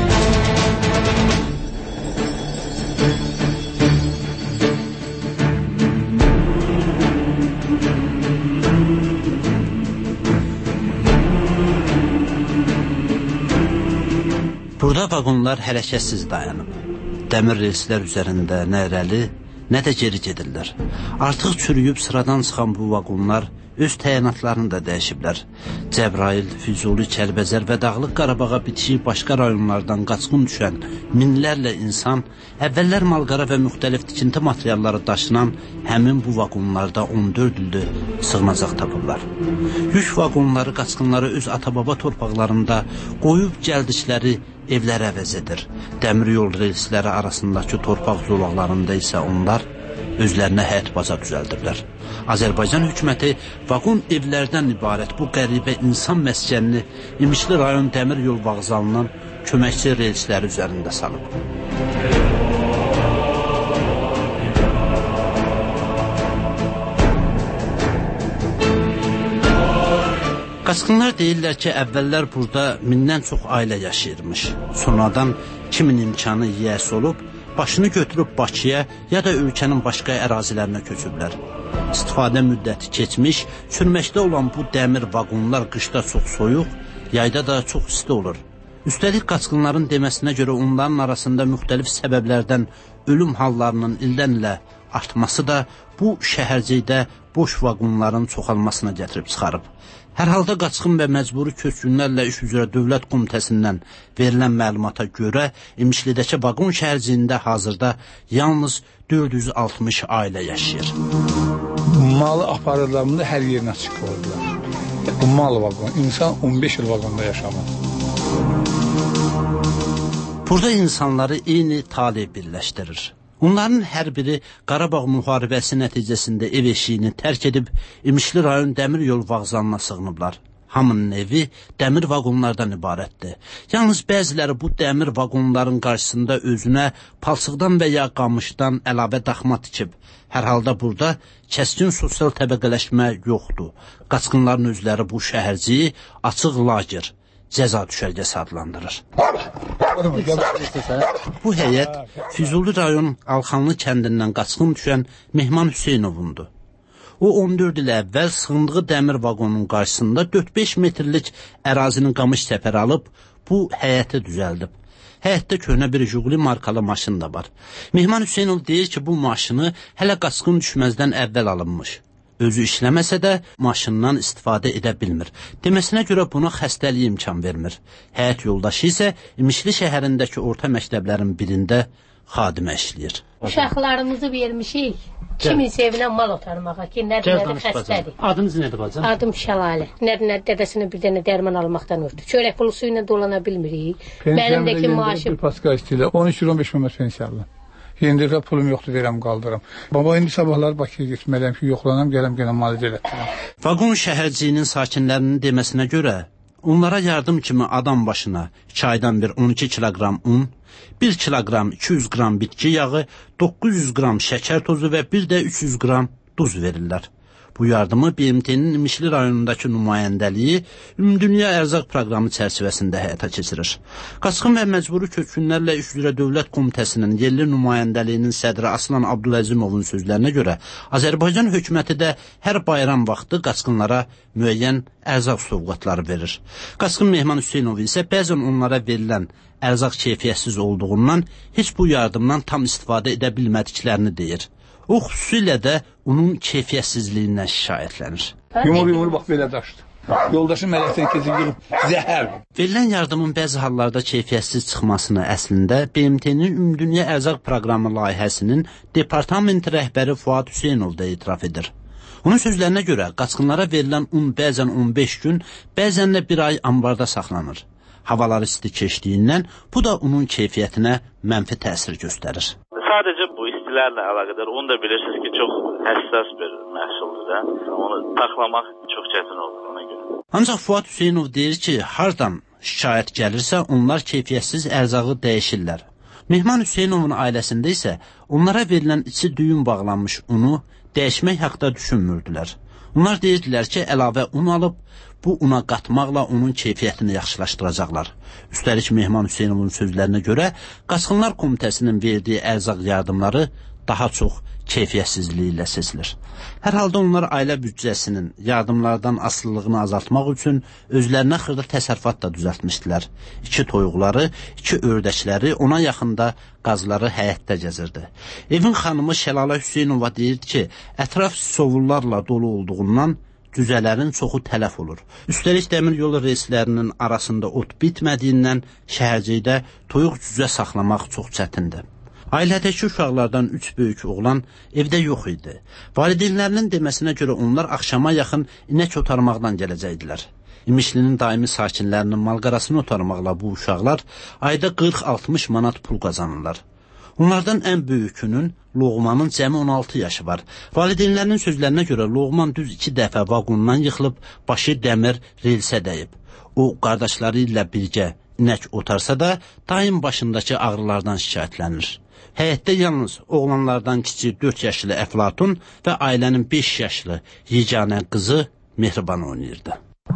Burada vaqonlar hərəkətsiz dayanıb. Dəmir relslər üzərində nə irəli, nə də geri gedirlər. Artıq çürüyüb sıradan çıxan bu vaqonlar öz təyinatlarını da dəyişiblər. Cəbrayıl, Füzuli, Kəlbəzər və Dağlıq Qarabağa bitişik başqa rayonlardan qaçqın düşən minlərlə insan əvvəllər malqara və müxtəlif tikinti materialları daşınan həmin bu vaqonlarda 14 ildir sığınacaq tapırlar. Yük vaqonları qaçqınları öz ata-baba torpaqlarında qoyub gəldikləri evləri əvəz edir. Dəmir yol relsləri arasındakı torpaq zolaqlarında isə onlar özlərinə həyət baca düzəldiblər. Azərbaycan hökuməti vaqon evlərdən ibarət bu qəribə insan məskənini İmişli rayon dəmir yol vağzalının köməkçi relsləri üzərində salıb. Qaçqınlar deyirlər ki, əvvəllər burada mindən çox ailə yaşayırmış. Sonradan kimin imkanı yiyəsi olub, başını götürüb Bakıya ya da ölkənin başqa ərazilərinə köçüblər. İstifadə müddəti keçmiş, sürməkdə olan bu dəmir vaqonlar qışda çox soyuq, yayda da çox isti olur. Üstəlik qaçqınların deməsinə görə onların arasında müxtəlif səbəblərdən ölüm hallarının ildən ilə artması da bu şəhərcikdə boş vaqonların çoxalmasına gətirib çıxarıb. Hər halda qaçqın və məcburi köçkünlərlə iş üzrə Dövlət Komitəsindən verilən məlumata görə İmişlidəki vaqon şəhərciyində hazırda yalnız 460 ailə yaşayır. Malı aparırlarında hər yerinə çıxırlar. Bu mal vaqon, insan 15 il vaqonda yaşamaz. Burada insanları eyni talih birləşdirir. Onların hər biri Qarabağ müharibəsi nəticəsində ev eşiyini tərk edib İmişli rayon dəmir yol vağzalına sığınıblar. Hamının evi dəmir vaqonlardan ibarətdir. Yalnız bəziləri bu dəmir vaqonların qarşısında özünə palçıqdan və ya qamışdan əlavə daxma tikib. Hər halda burada kəskin sosial təbəqələşmə yoxdur. Qaçqınların özləri bu şəhərciyi açıq lager, cəza düşərgəsi adlandırır. Bu heyət Füzuli rayon Alxanlı kəndindən qaçqın düşən Mehman Hüseynovundur. O 14 il əvvəl sığındığı dəmir vaqonun qarşısında 4-5 metrlik ərazinin qamış səpəri alıb bu həyəti düzəldib. Həyətdə köhnə bir Jiguli markalı maşın da var. Mehman Hüseynov deyir ki, bu maşını hələ qaçqın düşməzdən əvvəl alınmış. Özü işləməsə də maşından istifadə edə bilmir. Deməsinə görə buna xəstəliyi imkan vermir. Həyat yoldaşı isə İmişli şəhərindəki orta məktəblərin birində xadimə işləyir. Uşaqlarımızı vermişik. Kimin sevinə mal otarmağa ki, nədir xəstədir. Adınız nədir bacım? Adım Şəlalə. Nədir dədəsinin bir dənə dərman almaqdan öldü. Çörək pulu suyla dolana bilmirik. Mənimdəki maaşım... Paska istəyirlər. 13-15 məmət pensiyalı. Yendiqə pulum yoxdur, verəm, qaldırım. Baba, indi sabahlar Bakıya getməliyəm ki, yoxlanam, gələm müalicə elətdirəm. Vaqon şəhərciyinin sakinlərinin deməsinə görə, onlara yardım kimi adam başına 2 aydan bir 12 kiloqram un, 1 kiloqram 200 qram bitki yağı, 900 qram şəkər tozu və bir də 300 qram duz verirlər. Bu yardımı BMT-nin İmişli rayonundakı nümayəndəliyi Ümumdünya Ərzaq proqramı çərçivəsində həyata keçirir. Qaçqın və məcburi köçkünlərlə iş üzrə Dövlət Komitəsinin yerli nümayəndəliyinin sədri Aslan Abdüləzimovun sözlərinə görə Azərbaycan hökuməti də hər bayram vaxtı qaçqınlara müəyyən ərzaq sovqatları verir. Qaçqın Mehman Hüseynov isə bəzən onlara verilən ərzaq keyfiyyətsiz olduğundan heç bu yardımdan tam istifadə edə bilmədiklərini deyir. O xüsusilə də onun keyfiyyətsizliyindən şikayətlənir. Yumur bax belə daşdı. Yoldaşım mələkdən keçib zəhər. Verilən yardımın bəzi hallarda keyfiyyətsiz çıxmasını əslində BMT-nin Ümumdünya Ərzaq proqramı layihəsinin departament rəhbəri Fuad Hüseynov da etiraf edir. Onun sözlərinə görə qaçqınlara verilən un bəzən 15 gün, bəzən də 1 ay ambarda saxlanır. Havalar isti keçdiyindən bu da unun keyfiyyətinə mənfi təsir göstərir. Sadəcə bu istilərlə əlaqədar. Onu da bilirsiniz ki, çox həssas bir məhsuldur da. Onu saxlamaq çox çətin olur ona görə. Ancaq Fuad Hüseynov deyir ki, hardan şikayət gəlirsə, onlar keyfiyyətsiz ərzağı dəyişirlər. Mehman Hüseynovun ailəsində isə onlara verilən içi düyün bağlanmış unu dəyişmək haqda düşünmürdülər. Onlar deyirdilər ki, əlavə un alıb, bu una qatmaqla onun keyfiyyətini yaxşılaşdıracaqlar. Üstəlik Mehman Hüseynovun sözlərinə görə Qaçqınlar Komitəsinin verdiyi ərzaq yardımları daha çox keyfiyyətsizliyi ilə seçilir. Hər halda onlar ailə büdcəsinin yardımlardan asılılığını azaltmaq üçün özlərinə xırda təsərrüfat da düzəltmişdilər. 2 toyuqları, 2 ördəkləri, ona yaxında qazları həyətdə gəzirdi. Evin xanımı Şəlalə Hüseynova deyirdi ki, ətraf sovullarla dolu olduğundan cüzələrin çoxu tələf olur. Üstəlik dəmir yolu reyslərinin arasında ot bitmədiyindən şəhərcikdə toyuq cüzə saxlamaq çox çətindir. Ailədəki uşaqlardan 3 böyük oğlan evdə yox idi. Valideynlərinin deməsinə görə onlar axşama yaxın inək otarmaqdan gələcəkdilər. İmişlinin daimi sakinlərinin malqarasını otarmaqla bu uşaqlar ayda 40-60 manat pul qazanırlar. Onlardan ən böyükünün, Loğmanın cəmi 16 yaşı var. Valideynlərinin sözlərinə görə Loğman düz 2 dəfə vaqondan yıxılıb, başı dəmir relsə dəyib. O, qardaşları ilə birgə inək otarsa da, daim başındakı ağrılardan şikayətlənir. Həyətdə yalnız oğlanlardan kiçik 4 yaşlı Əflatun və ailənin 5 yaşlı yeganə qızı Mehriban oynayırdı.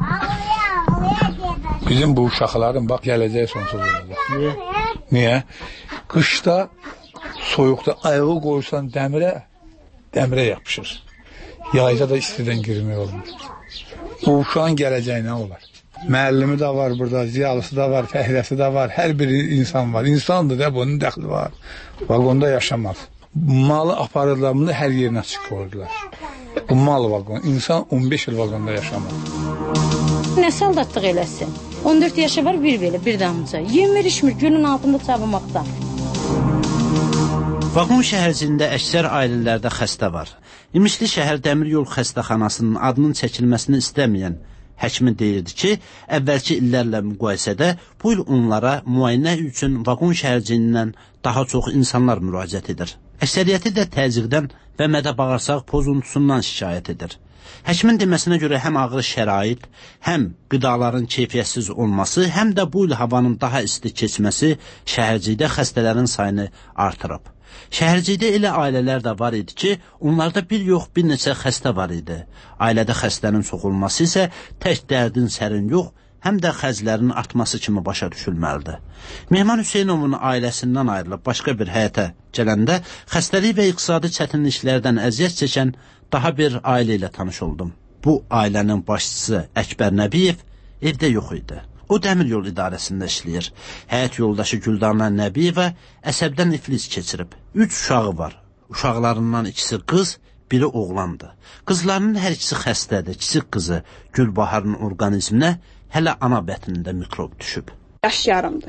Bizim bu uşaqların bax gələcəyi sonsuz olacaq. Niyə? Qışda, soyuqda ayağı qoysan dəmirə yapışır. Yayda da istidən girmək olmur. Bu uşağın gələcəyi nə olar? Müəllimi də var burada, ziyalısı da var, fəhləsi də var, hər bir insan var. İnsandır da, bunun dəxli var. Vaqonda yaşamaz. Malı aparırlar, bunu hər yerinə açıq qoyurlar. Bu mal vaqon, insan 15 il vaqonda yaşamaz. Nə saldatlıq eləsin? 14 yaşı var, bir belə, bir damca. Yemir, içmir, günün altında çabamaqda. Vaqon şəhərciyində əksər ailələrdə xəstə var. İmişli şəhər dəmir yol xəstəxanasının adının çəkilməsini istəməyən həkimi deyirdi ki, əvvəlki illərlə müqayisədə bu il onlara müayinə üçün vaqon şəhərciyindən daha çox insanlar müraciət edir. Əksəriyyəti də təzyiqdən və mədə-bağırsaq pozuntusundan şikayət edir. Həkimin deməsinə görə həm ağır şərait, həm qidaların keyfiyyətsiz olması, həm də bu il havanın daha isti keçməsi şəhərcikdə xəstələrin sayını artırıb. Şəhərcikdə elə ailələr də var idi ki, onlarda bir yox, bir neçə xəstə var idi. Ailədə xəstənin çox olması isə tək dərdin sərin yox, həm də xərclərin artması kimi başa düşülməlidir. Mehman Hüseynovun ailəsindən ayrılıb başqa bir həyətə gələndə xəstəlik və iqtisadi çətinliklərdən əziyyət çəkən daha bir ailə ilə tanış oldum. Bu ailənin başçısı Əkbər Nəbiyev evdə yox idi. O dəmir yol idarəsində işləyir. Həyat yoldaşı Güldana Nəbiyevə əsəbdən iflis keçirib. 3 uşağı var. Uşaqlarından ikisi qız, biri oğlandır. Qızlarının hər ikisi xəstədir. Kiçik qızı Gülbaharın orqanizminə hələ ana bətnində mikrob düşüb. Yaş yarımdır.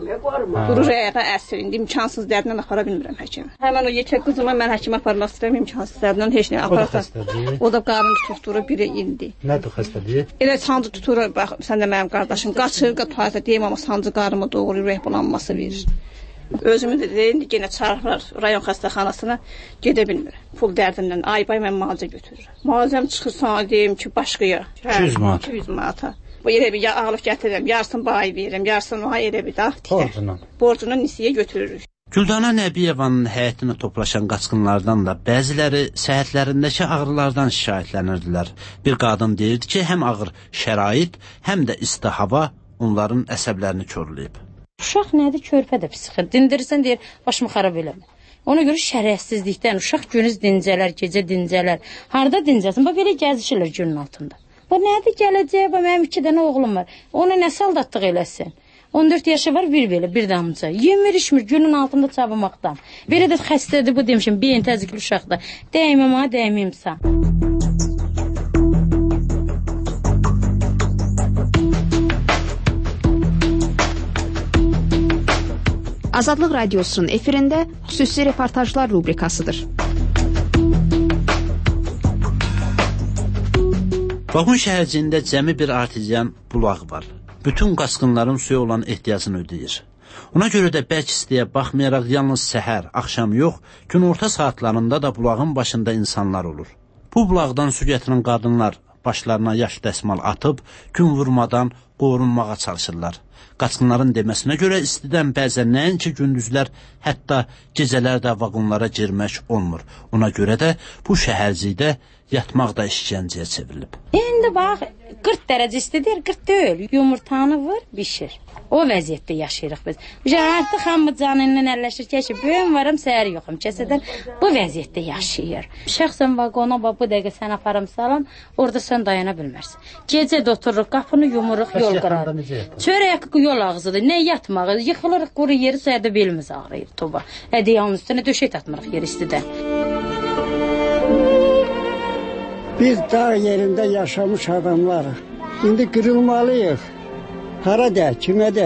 Durur ayağa əsir. İndi imkansız dərdinlə apara bilmirəm həkimə. Həmən o yekə qızıma mən həkimə aparmaq istəyirəm, imkansız dərdinlə heç nə aparasam. O da qarnı tutduğu biri indi. Nədir xəstəliyi? Elə sancı tutur, bax, sən də mənim qardaşım. Qaçır, tualətə deyim, amma sancı qarnımı doğurur, ürək bulanması verir. Özümü də indi yenə çağırırlar rayon xəstəxanasına, gedə bilmirəm. Pul dərdindən ay-bay mən müalicə götürürəm. Müalicəm çıxır sana deyim ki, başqaya. 200 manat. 200 manata. Bu elə bir ağlıq gətirirəm, yarısını bayı verirəm, yarısını ona elə bir dağ tikər. Borcunu nisiyə götürürük. Güldana Nəbiyevanın həyətinə toplaşan qaçqınlardan da bəziləri səhhətlərindəki ağrılardan şikayətlənirdilər. Bir qadın deyirdi ki, həm ağır şərait, həm də isti hava onların əsəblərini körləyib. Uşaq nədir? Körpə də psixir. Dindirirsən deyir, başımı xarab eləmə. Ona görə şərəfsizlikdən uşaq günüz dincələr, gecə dincələr. Harda dincəsin? Bax, belə gəzişirlər günün altında. Bu nədir gələcək? Mənim 2 dənə oğlum var. Ona nə saldatlıq eləsin? 14 yaşı var, bir belə, bir damca. Yemir, içmir, günün altında çabamaqdan. Belə də xəstədir bu demişim, beyin təzyiqli uşaqda. Dəyməm ha, dəymimsən. Azadlıq Radiosunun efirində xüsusi reportajlar rubrikasıdır. Vaqon şəhərciyində cəmi bir artezyan bulaq var. Bütün qaçqınların suya olan ehtiyacını ödəyir. Ona görə də bərk istiyə baxmayaraq yalnız səhər, axşam yox, günorta saatlarında da bulağın başında insanlar olur. Bu bulaqdan su gətirən qadınlar başlarına yaş dəsmal atıb, gün vurmadan qorunmağa çalışırlar. Qaçqınların deməsinə görə istidən bəzən nəinki gündüzlər, hətta gecələr də vaqonlara girmək olmur. Ona görə də bu şəhərcikdə yatmaq da işgəncəyə çevrilib. İndi bax, 40 dərəcə istidir, 40 deyil. Yumurtanı vur, bişir. O vəziyyətdə yaşayırıq biz. Artıq hamı canından əlləşir ki, böyüm varam, səhər yoxum. Kəsədən bu vəziyyətdə yaşayır. Şəxsən vaqona bu dəqiqə sən aparım salam, orada sən dayana bilmərsən. Gecə də otururuq, qapını yumuruq, yol qırarıq. Çörək yol ağzıdır, nə yatmağı, yıxılırıq quru yeri, səhərdə belimiz ağrıyır, toba. Ədiyanın üstünə döşək atmırıq yer istidən. Biz dağ yerində yaşamış adamlarıq. İndi qırılmalıyıq. Hara də, kimə də?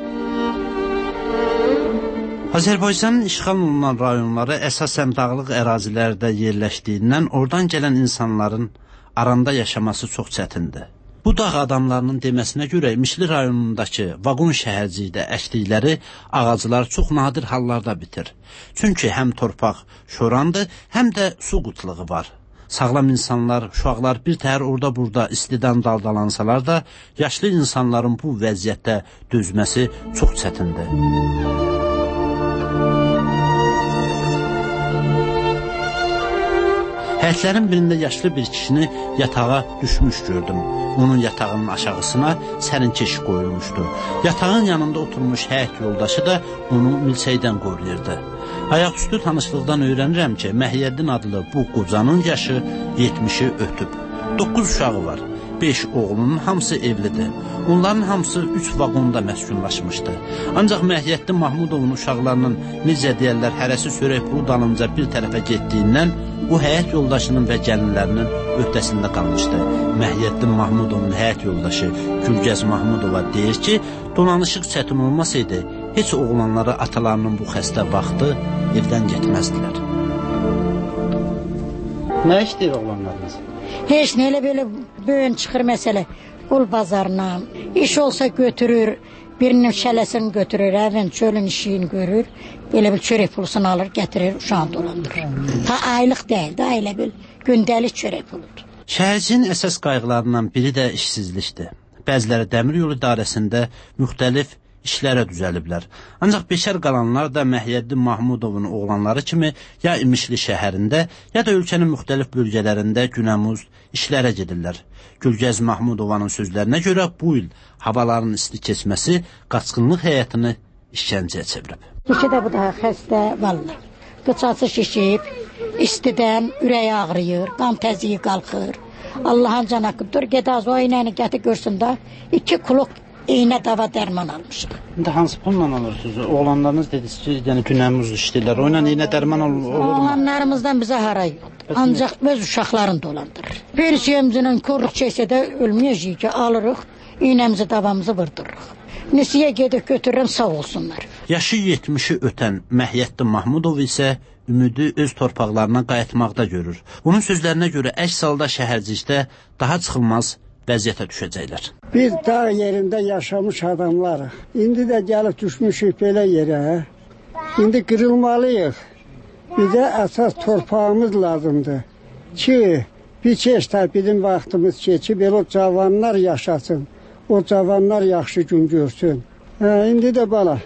Azərbaycanın işğal olunan rayonları əsasən dağlıq ərazilərdə yerləşdiyindən oradan gələn insanların aranda yaşaması çox çətindir. Bu dağ adamlarının deməsinə görə Mişli rayonundakı vaqon şəhərcikdə əkdikləri ağaclar çox nadir hallarda bitir. Çünki həm torpaq şorandır, həm də su qıtlığı var. Sağlam insanlar, uşaqlar bir təhər orada-burada istidən daldalansalar da, yaşlı insanların bu vəziyyətdə dözməsi çox çətindir. Həyətlərin birində yaşlı bir kişini yatağa düşmüş gördüm. Onun yatağının aşağısına sərinkeş qoyulmuşdu. Yatağın yanında oturmuş həyət yoldaşı da onu milçəkdən qoruyurdu. Ayaqüstü tanışlıqdan öyrənirəm ki, Məhiyyəddin adlı bu qocanın yaşı 70'i ötüb. 9 uşağı var. 5 oğlunun hamısı evlidir. Onların hamısı 3 vaqonda məskunlaşmışdı. Ancaq Məhiyyəddin Mahmudovun uşaqlarının necə deyərlər hərəsi sörək pulu dalınca bir tərəfə getdiyindən o həyət yoldaşının və gəlinlərinin öhdəsində qalmışdı. Məhiyyəddin Mahmudovun həyət yoldaşı Gülgəz Mahmudova deyir ki, dolanışıq çətin olmasaydı, heç oğlanları atalarının bu xəstə vaxtı evdən getməzdilər. Nə işləyir oğlanlarınız? Heç nə elə belə böyün çıxır məsələ. Qul bazarına, iş olsa götürür, birinin şələsini götürür, əvvən çölün işini görür, belə bir çörək pulusunu alır, gətirir, uşağını dolandırır. Ta aylıq deyil, da elə bil gündəlik çörək puludur. Şəhərcinin əsas qayğılarından biri də işsizlikdir. Bəziləri dəmir yolu idarəsində müxtəlif işlərə düzəliblər. Ancaq beşər qalanlar da Məhiyyəddin Mahmudovun oğlanları kimi ya İmişli şəhərində, ya da ölkənin müxtəlif bölgələrində günəmuz işlərə gedirlər. Gülgəz Mahmudovanın sözlərinə görə bu il havaların isti keçməsi qaçqınlıq həyatını işgəncəyə çevirib. İki də bu da xəstə, valla. Qıçası şişib, istidən ürəyi ağrıyır, qan təziyi qalxır. Allah'ın can hakkıdır. Gedaz o iğnəni gətir görsün də 2 kuluk iğnə dava dərman almışıq. İndi hansı pulla alırsınız? Oğlanlarınız dediniz ki, yəni günəmuz işləyirlər. O ilə iğnə dərman olur mu? Oğlanlarımızdan bizə haray yoxdur. Ancaq öz uşaqlarını dolandırır. Persiyemizin korluq çəksə də ölməyəcəyik ki, alırıq, iğnəmizi davamızı vırdırırıq. Nisiyə gedib götürürəm, sağ olsunlar. Yaşı 70'i ötən Məhiyyəddin Mahmudov isə ümidi öz torpaqlarına qayıtmaqda görür. Onun sözlərinə görə əks halda şəhərcikdə daha çıxılmaz vəziyyətə düşəcəklər. Biz dağ yerində yaşamış adamlarıq. İndi də gəlib düşmüşük belə yerə. İndi qırılmalıyıq. Bizə əsas torpağımız lazımdır ki, bir keçdə bizim vaxtımız keçib, elə o cavanlar yaşasın. O cavanlar yaxşı gün görsün. İndi də bala,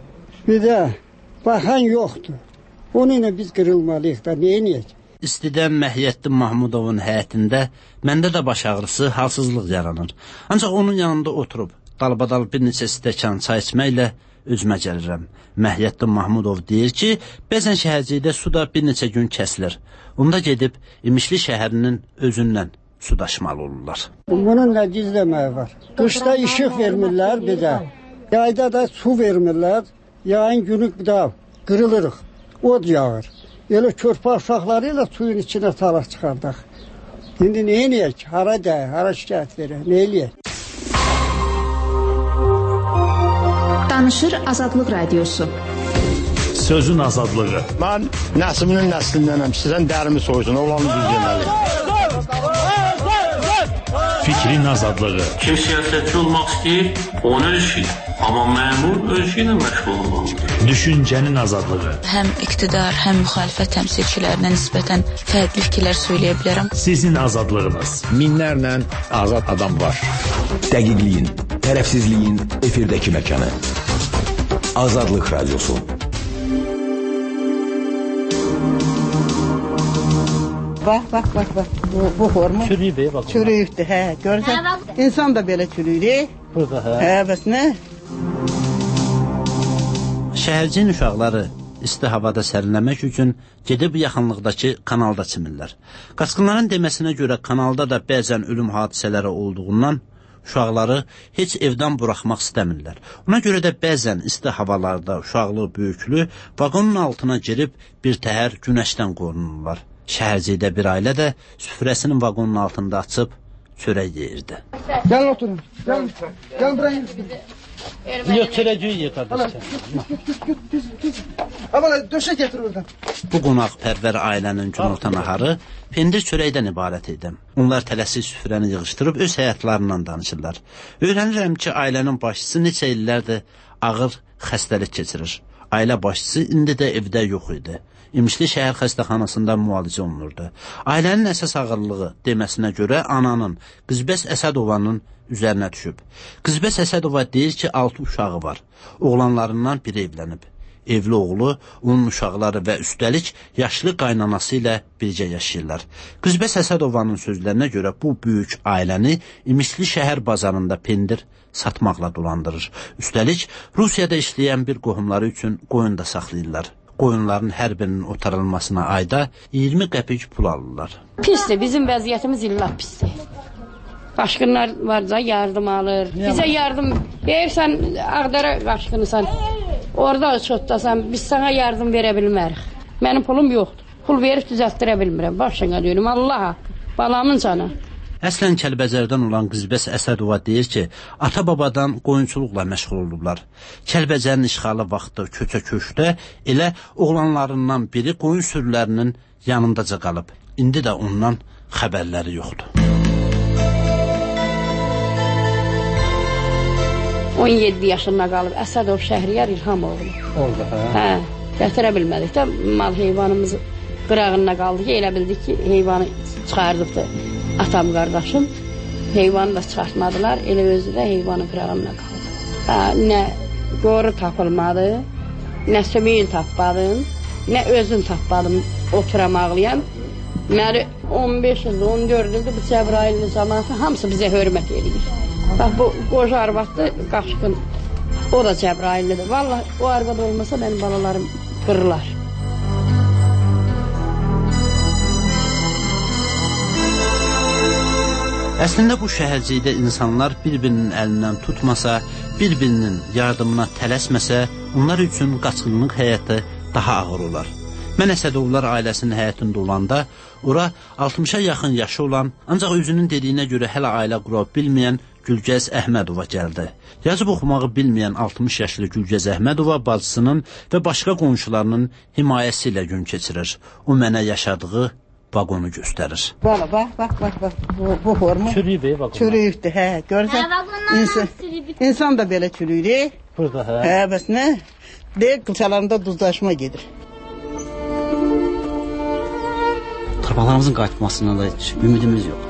bizə baxan yoxdur. Onunla biz qırılmalıyıq da, neyiniyək? İstidən Məhiyyəddin Mahmudovun həyətində məndə də baş ağrısı, halsızlıq yaranır. Ancaq onun yanında oturub, dalbadal bir neçə stəkan çay içməklə özümə gəlirəm. Məhiyyəddin Mahmudov deyir ki, bəzən şəhərcikdə su da bir neçə gün kəsilir. Onda gedib İmişli şəhərinin özündən su daşımalı olurlar. Bunun nə gizləməyi var? Qışda işıq vermirlər bizə, yayda da su vermirlər, yayın günü da qırılırıq, od yağır. Elə körpə uşaqları ilə suyun içinə salaq çıxardaq. İndi nə eləyək? Hara dəy, hara şikayət verək, nə eləyək? Danışır Azadlıq Radiosu. Sözün azadlığı. Mən nəslinin nəslindənəm, sizdən dərimi soysun, olanı düz deməli. Fikrin azadlığı. Kim siyasətçi olmaq istəyir, onu ilişir. Amma məmur ölkə ilə məşğul olmalıdır. Düşüncənin azadlığı. Həm iqtidar, həm müxalifət təmsilçilərinə nisbətən fərqli fikirlər söyləyə bilərəm. Sizin azadlığınız. Minlərlə azad adam var. Dəqiqliyin, tərəfsizliyin efirdəki məkanı. Azadlıq Radyosu. Bax. Bu forma. Çürüyüb, bax. Çürüyübdür, hə. Görürsən, insan da belə çürüyür. Burada, hə. Hə, bəs nə? Şəhərcin uşaqları isti havada sərinləmək üçün gedib yaxınlıqdakı kanalda çimirlər. Qaçqınların deməsinə görə kanalda da bəzən ölüm hadisələri olduğundan uşaqları heç evdən buraxmaq istəmirlər. Ona görə də bəzən isti havalarda uşaqlı, böyüklü vaqonun altına girib bir təhər günəşdən qorunurlar. Şəhərcidə bir ailə də süfrəsinin vaqonun altında açıb çörək yeyirdi. Gəlin oturun. Gəlin buraya. Yox, çörəciyi ye, qardaşlar. Abala, döşək gətir oradan. Bu qonaqpərvər ailənin günorta naharı pendir çörəkdən ibarət idi. Onlar tələsik süfrəni yığışdırıb öz həyatlarından danışırlar. Öyrənirəm ki, ailənin başçısı neçə illərdir ağır xəstəlik keçirir. Ailə başçısı indi də evdə yox idi. İmişli şəhər xəstəxanasında müalicə olunurdu. Ailənin əsas ağırlığı deməsinə görə ananın, Qızbəs Əsədovanın üzərinə düşüb. Qızbəs Əsədova deyir ki, 6 uşağı var. Oğlanlarından biri evlənib. Evli oğlu, onun uşaqları və üstəlik yaşlı qaynanası ilə bircə yaşayırlar. Qızbəs Əsədovanın sözlərinə görə bu böyük ailəni İmişli şəhər bazarında pendir satmaqla dolandırır. Üstəlik, Rusiyada işləyən bir qohumları üçün qoyun da saxlayırlar. Qoyunların hər birinin otarılmasına ayda 20 qəpik pul alırlar. Pisdir, bizim vəziyyətimiz illa pisdir. Qaçqınlar var da yardım alır. Bizə yardım verirsən, Ağdərə qaçqınısan, orada çotdasan, biz sana yardım verə bilmərik. Mənim pulum yoxdur. Pul verib düzəltdirə bilmirəm. Başına deyirəm, Allaha, balamın canı. Əslən Kəlbəcərdən olan Qızbəs Əsədova deyir ki, ata-babadan qoyunçuluqla məşğul olurlar. Kəlbəcərin işğalı vaxtı köçə-köşdə elə oğlanlarından biri qoyun sürülərinin yanındaca qalıb. İndi də ondan xəbərləri yoxdur. 17 yaşında qalıb Əsədov Şəhriyar İlhamoğlu. Orada, hə? Gətirə bilmədik də mal heyvanımız qırağına qaldı ki, elə bildik ki, heyvanı çıxardıbdır. Atam, qardaşım heyvanı da çıxartmadılar, elə özü də heyvanın qırağına qaldı. Nə qoru tapılmadı, nə sümüyün tapmadım, nə özüm tapmadım oturam ağlayan. Məni 15 ildir, 14 ildir bu Cəbrayilin zamanı hamısı bizə hörmət edir. Bax, bu qoca arvaddır, qaçqın, o da Cəbrayillidir. Vallahi o arvad olmasa mənim balalarım qırılar. Əslində bu şəhərcikdə insanlar bir-birinin əlindən tutmasa, bir-birinin yardımına tələsməsə, onlar üçün qaçqınlıq həyatı daha ağır olar. Mən Əsədovlar ailəsinin həyatında olanda, ora 60-a yaxın yaşı olan, ancaq özünün dediyinə görə hələ ailə qura bilməyən Gülgəz Əhmədova gəldi. Yazıb oxumağı bilməyən 60 yaşlı Gülgəz Əhmədova bacısının və başqa qonşularının himayəsi ilə gün keçirir. O mənə yaşadığı vaqonu göstərir. Bax. Bu forma. Çürüyüb, bax. Çürüyübdür, hə. Görürsən, insan da belə çürüyür. Burada, hə. Hə, bəs nə? Deyək, qılçalarında duzlaşma gedir. Torbalarımızın qayıtmasına da heç ümidimiz yox.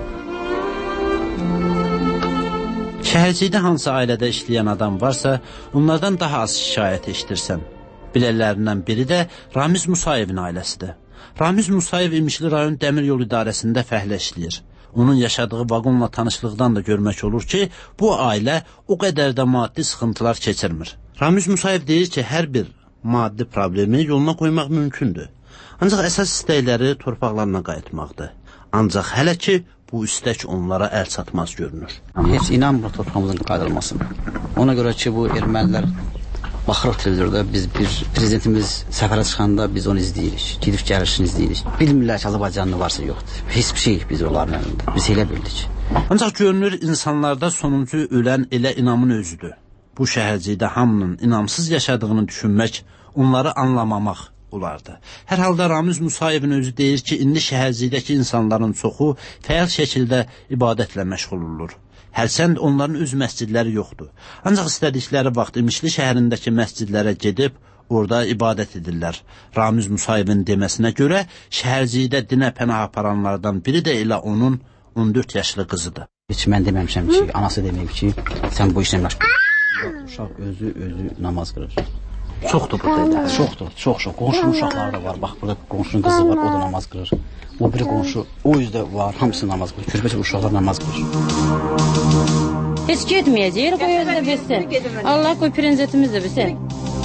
Şəhərcikdə hansı ailədə işləyən adam varsa, onlardan daha az şikayət eşidirsən. Bilələrindən biri də Ramiz Musayevin ailəsidir. Ramiz Musayev İmişli rayon Dəmir yol idarəsində fəhlə işləyir. Onun yaşadığı vaqonla tanışlıqdan da görmək olur ki, bu ailə o qədər də maddi sıxıntılar keçirmir. Ramiz Musayev deyir ki, hər bir maddi problemi yoluna qoymaq mümkündür. Ancaq əsas istəkləri torpaqlarına qayıtmaqdır. Ancaq hələ ki, bu istək onlara əl çatmaz görünür. Heç inanmır torpağımızın qayıdılmasına. Ona görə ki, bu ermənilər baxırıq televizorda, biz bir prezidentimiz səfərə çıxanda biz onu izləyirik, gedib gəlişini izləyirik. Bilmirlər ki, Azərbaycanlı varsa yoxdur. Heç bir şey biz onların əlində. Biz elə bildik. Ancaq görünür, insanlarda sonuncu ölən elə inamın özüdür. Bu şəhərcikdə hamının inamsız yaşadığını düşünmək, onları anlamamaq olardı. Hər halda Ramiz Musayevin özü deyir ki, indi şəhərcikdəki insanların çoxu fəal şəkildə ibadətlə məşğul olur. Hərçənd onların öz məscidləri yoxdur. Ancaq istədikləri vaxt İmişli şəhərindəki məscidlərə gedib, orada ibadət edirlər. Ramiz Musayevin deməsinə görə, şəhərcikdə dinə pənah aparanlardan biri də elə onun 14 yaşlı qızıdır. Heç mən deməmişəm ki, anası deməyib ki, sən bu işlə məşğul. Uşaq özü namaz qırır. Çoxdur burada. Çoxdur, çox. Qonşunun uşaqları da var. Bax, burada qonşunun qızı var, o da namaz qırır. O biri qonşu, o üzdə var, hamısı namaz qırır. Kürbəcə uşaqlar namaz qırır. Heç getməyəcək, qoy özdə bilsin. Allah qoy prinsipimiz də bilsin.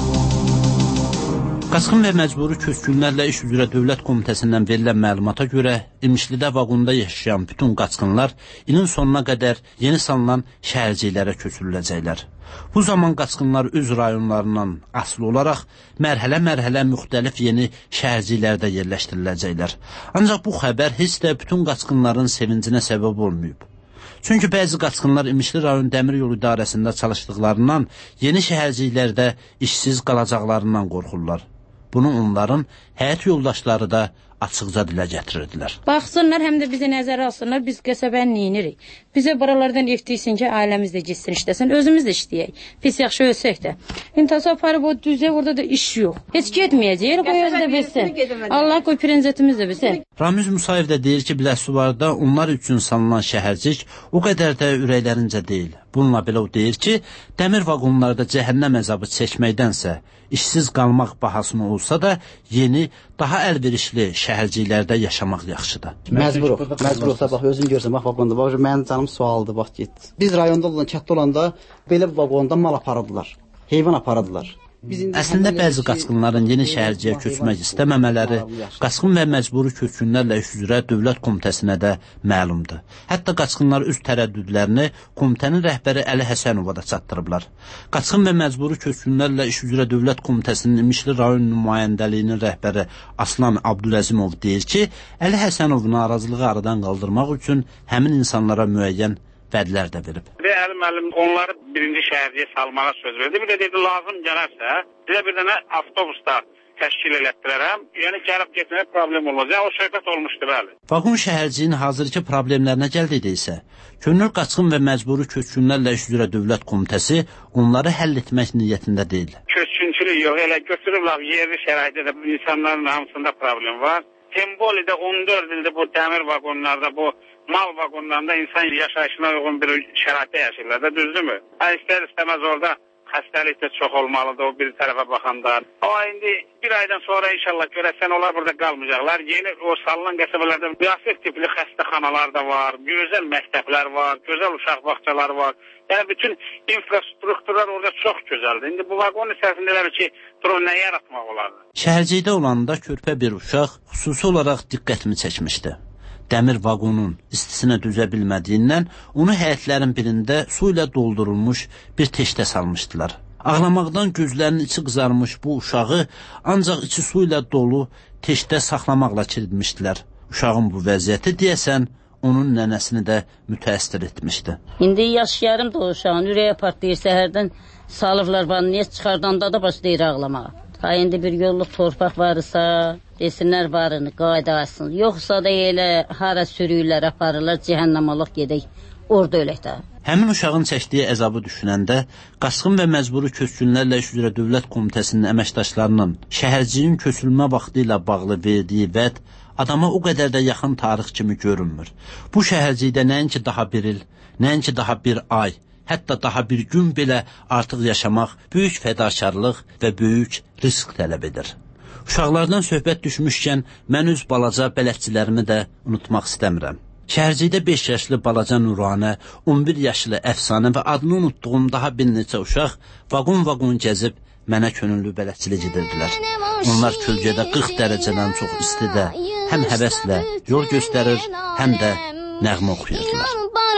Qaçqın və məcburi köçkünlərlə iş üzrə Dövlət Komitəsindən verilən məlumata görə, İmişlidə vaqonda yaşayan bütün qaçqınlar ilin sonuna qədər yeni salınan şəhərciklərə köçürüləcəklər. Bu zaman qaçqınlar öz rayonlarından asılı olaraq mərhələ-mərhələ müxtəlif yeni şəhərciklərdə yerləşdiriləcəklər. Ancaq bu xəbər heç də bütün qaçqınların sevincinə səbəb olmayıb. Çünki bəzi qaçqınlar İmişli rayon dəmir yolu idarəsində çalışdıqlarından yeni şəhərciklərdə işsiz qalacaqlarından qorxurlar. Bunu onların həyat yoldaşları da açıqca dilə gətirirdilər. Baxsınlar, həm də bizi nəzərə alsınlar, biz qəsəbəni neyinirik. Bizə buralardan eftiysin ki, ailəmiz də gitsin işləsin, özümüz də işləyək. Pis yaxşı ölsək də. İntasa aparıb o düzə, orada da iş yox. Heç getməyəcək, qoy özü də bilsin. Allah qoy prinsipimiz də bilsin. Ramiz Musayev də deyir ki, Biləsuvarda onlar üçün salınan şəhərcik o qədər də ürəklərincə deyil. Bununla belə o deyir ki, dəmir vaqonlarda cəhənnəm əzabı çəkməkdənsə, işsiz qalmaq bahasına olsa da, yeni, daha əlverişli şəhərciklərdə yaşamaq yaxşıdır. Məcburuqsa, bax, özün görsən, bax, vaqonda, bax, mənim canım sualdır, bax, getdi. Biz rayonda olan, kətdə olanda belə vaqonda mal aparırdılar, heyvan aparırdılar. Əslində bəzi qaçqınların yeni şəhərciyə köçmək istəməmələri qaçqın və məcburi köçkünlərlə iş üzrə Dövlət Komitəsinə də məlumdur. Hətta qaçqınlar öz tərəddüdlərini komitənin rəhbəri Əli Həsənova da çatdırıblar. Qaçqın və məcburi köçkünlərlə iş üzrə Dövlət Komitəsinin İmişli rayon nümayəndəliyinin rəhbəri Aslan Abdüləzimov deyir ki, Əli Həsənov narazılığı aradan qaldırmaq üçün həmin insanlara müəyyən vədlər də verib. Əli müəllim onları birinci şəhərciyə salmağa söz verdi. Bir də dedi, lazım gələrsə, bizə bir dənə avtobusda təşkil elətdirərəm. Yəni, gəlib getməyə problem olacaq. O söhbət olmuşdu, bəli. Vaqon şəhərciyin hazırki problemlərinə gəldikdə isə, könül qaçqın və məcburi köçkünlərlə iş üzrə Dövlət Komitəsi onları həll etmək niyyətində deyil. Köçkünçülük yox, elə götürüblər yerli şəraitdə də bu insanların hamısında problem var. Tembolidə 14 ildir bu dəmir vaqonlarda, bu mal vaqonlarında insan yaşayışına uyğun bir şəraitdə yaşayırlar da, düzdürmü? İstər-istəməz orada xəstəlik də çox olmalıdır o bir tərəfə baxanda. Amma indi bir aydan sonra inşallah görəsən onlar burada qalmayacaqlar. Yeni o salınan qəsəbələrdə müasir tipli xəstəxanalar da var, gözəl məktəblər var, gözəl uşaq bağçaları var. Yəni bütün infrastrukturlar orada çox gözəldir. İndi bu vaqon içərisində elə ki, nə yaratmaq olardı? Şəhərcikdə olanda körpə bir uşaq xüsusi olaraq diqqətimi çəkmişdi. Dəmir vaqonun istisinə düzə bilmədiyindən onu həyətlərin birində su ilə doldurulmuş bir teşdə salmışdılar. Ağlamaqdan gözlərinin içi qızarmış bu uşağı ancaq içi su ilə dolu teşdə saxlamaqla kilitmişdilər. Uşağın bu vəziyyəti deyəsən onun nənəsini də mütəəssir etmişdi. İndi yaşayarım da o uşağın, ürəyə partlayır, səhərdən salıblar vannaya, çıxardanda da başlayır ağlamağa. Ha, indi bir yolluk torpaq varsa, desinlər varını, qaydasın. Yoxsa da elə hara sürüyürlər, aparırlar, cəhənnəmalıq gedək, orada ölək də. Həmin uşağın çəkdiyi əzabı düşünəndə, qaçqın və məcburi köçkünlərlə iş üzrə Dövlət Komitəsinin əməkdaşlarının şəhərciyin köçülmə vaxtı ilə bağlı verdiyi vəd adama o qədər də yaxın tarix kimi görünmür. Bu şəhərcikdə nəinki daha bir il, nəinki daha bir ay, hətta daha bir gün belə artıq yaşamaq böyük fədakarlıq və böyük risk tələb edir. Uşaqlardan söhbət düşmüşkən, mən öz balaca bələdçilərimi də unutmaq istəmirəm. Şəhərcikdə 5 yaşlı balaca Nuranə, 11 yaşlı Əfsanə və adını unutduğum daha bir neçə uşaq vaqon-vaqon gəzib mənə könüllü bələdçilik edirdilər. Onlar kölgədə 40 dərəcədən çox istidə həm həvəslə yol göstərir, həm də nəğmə oxuyurdular.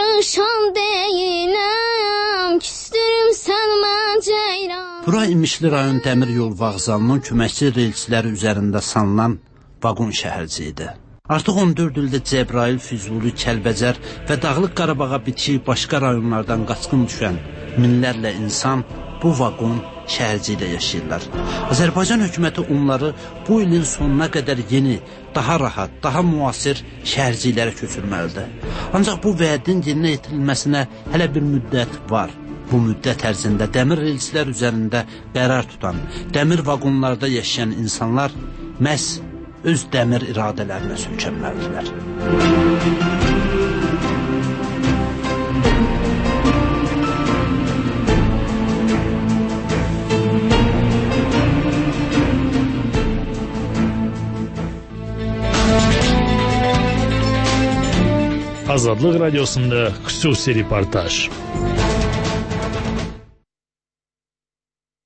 Bura İmişli rayon dəmir yol vağzalının köməkçi reysləri üzərində salınan vaqon şəhərciyidir. Artıq 14 ildə Cəbrayıl, Füzuli, Kəlbəcər və Dağlıq Qarabağa bitişik başqa rayonlardan qaçqın düşən minlərlə insan bu vaqon şəhərcilikdə yaşayırlar. Azərbaycan hökuməti onları bu ilin sonuna qədər yeni, daha rahat, daha müasir şəhərciliklərə köçürməlidir. Ancaq bu vədin yerinə yetirilməsinə hələ bir müddət var. Bu müddət ərzində dəmir relslər üzərində qərar tutan, dəmir vaqonlarda yaşayan insanlar məhz öz dəmir iradələrinə söykənməlidirlər. Azadlıq Radiosunda xüsusi reportaj.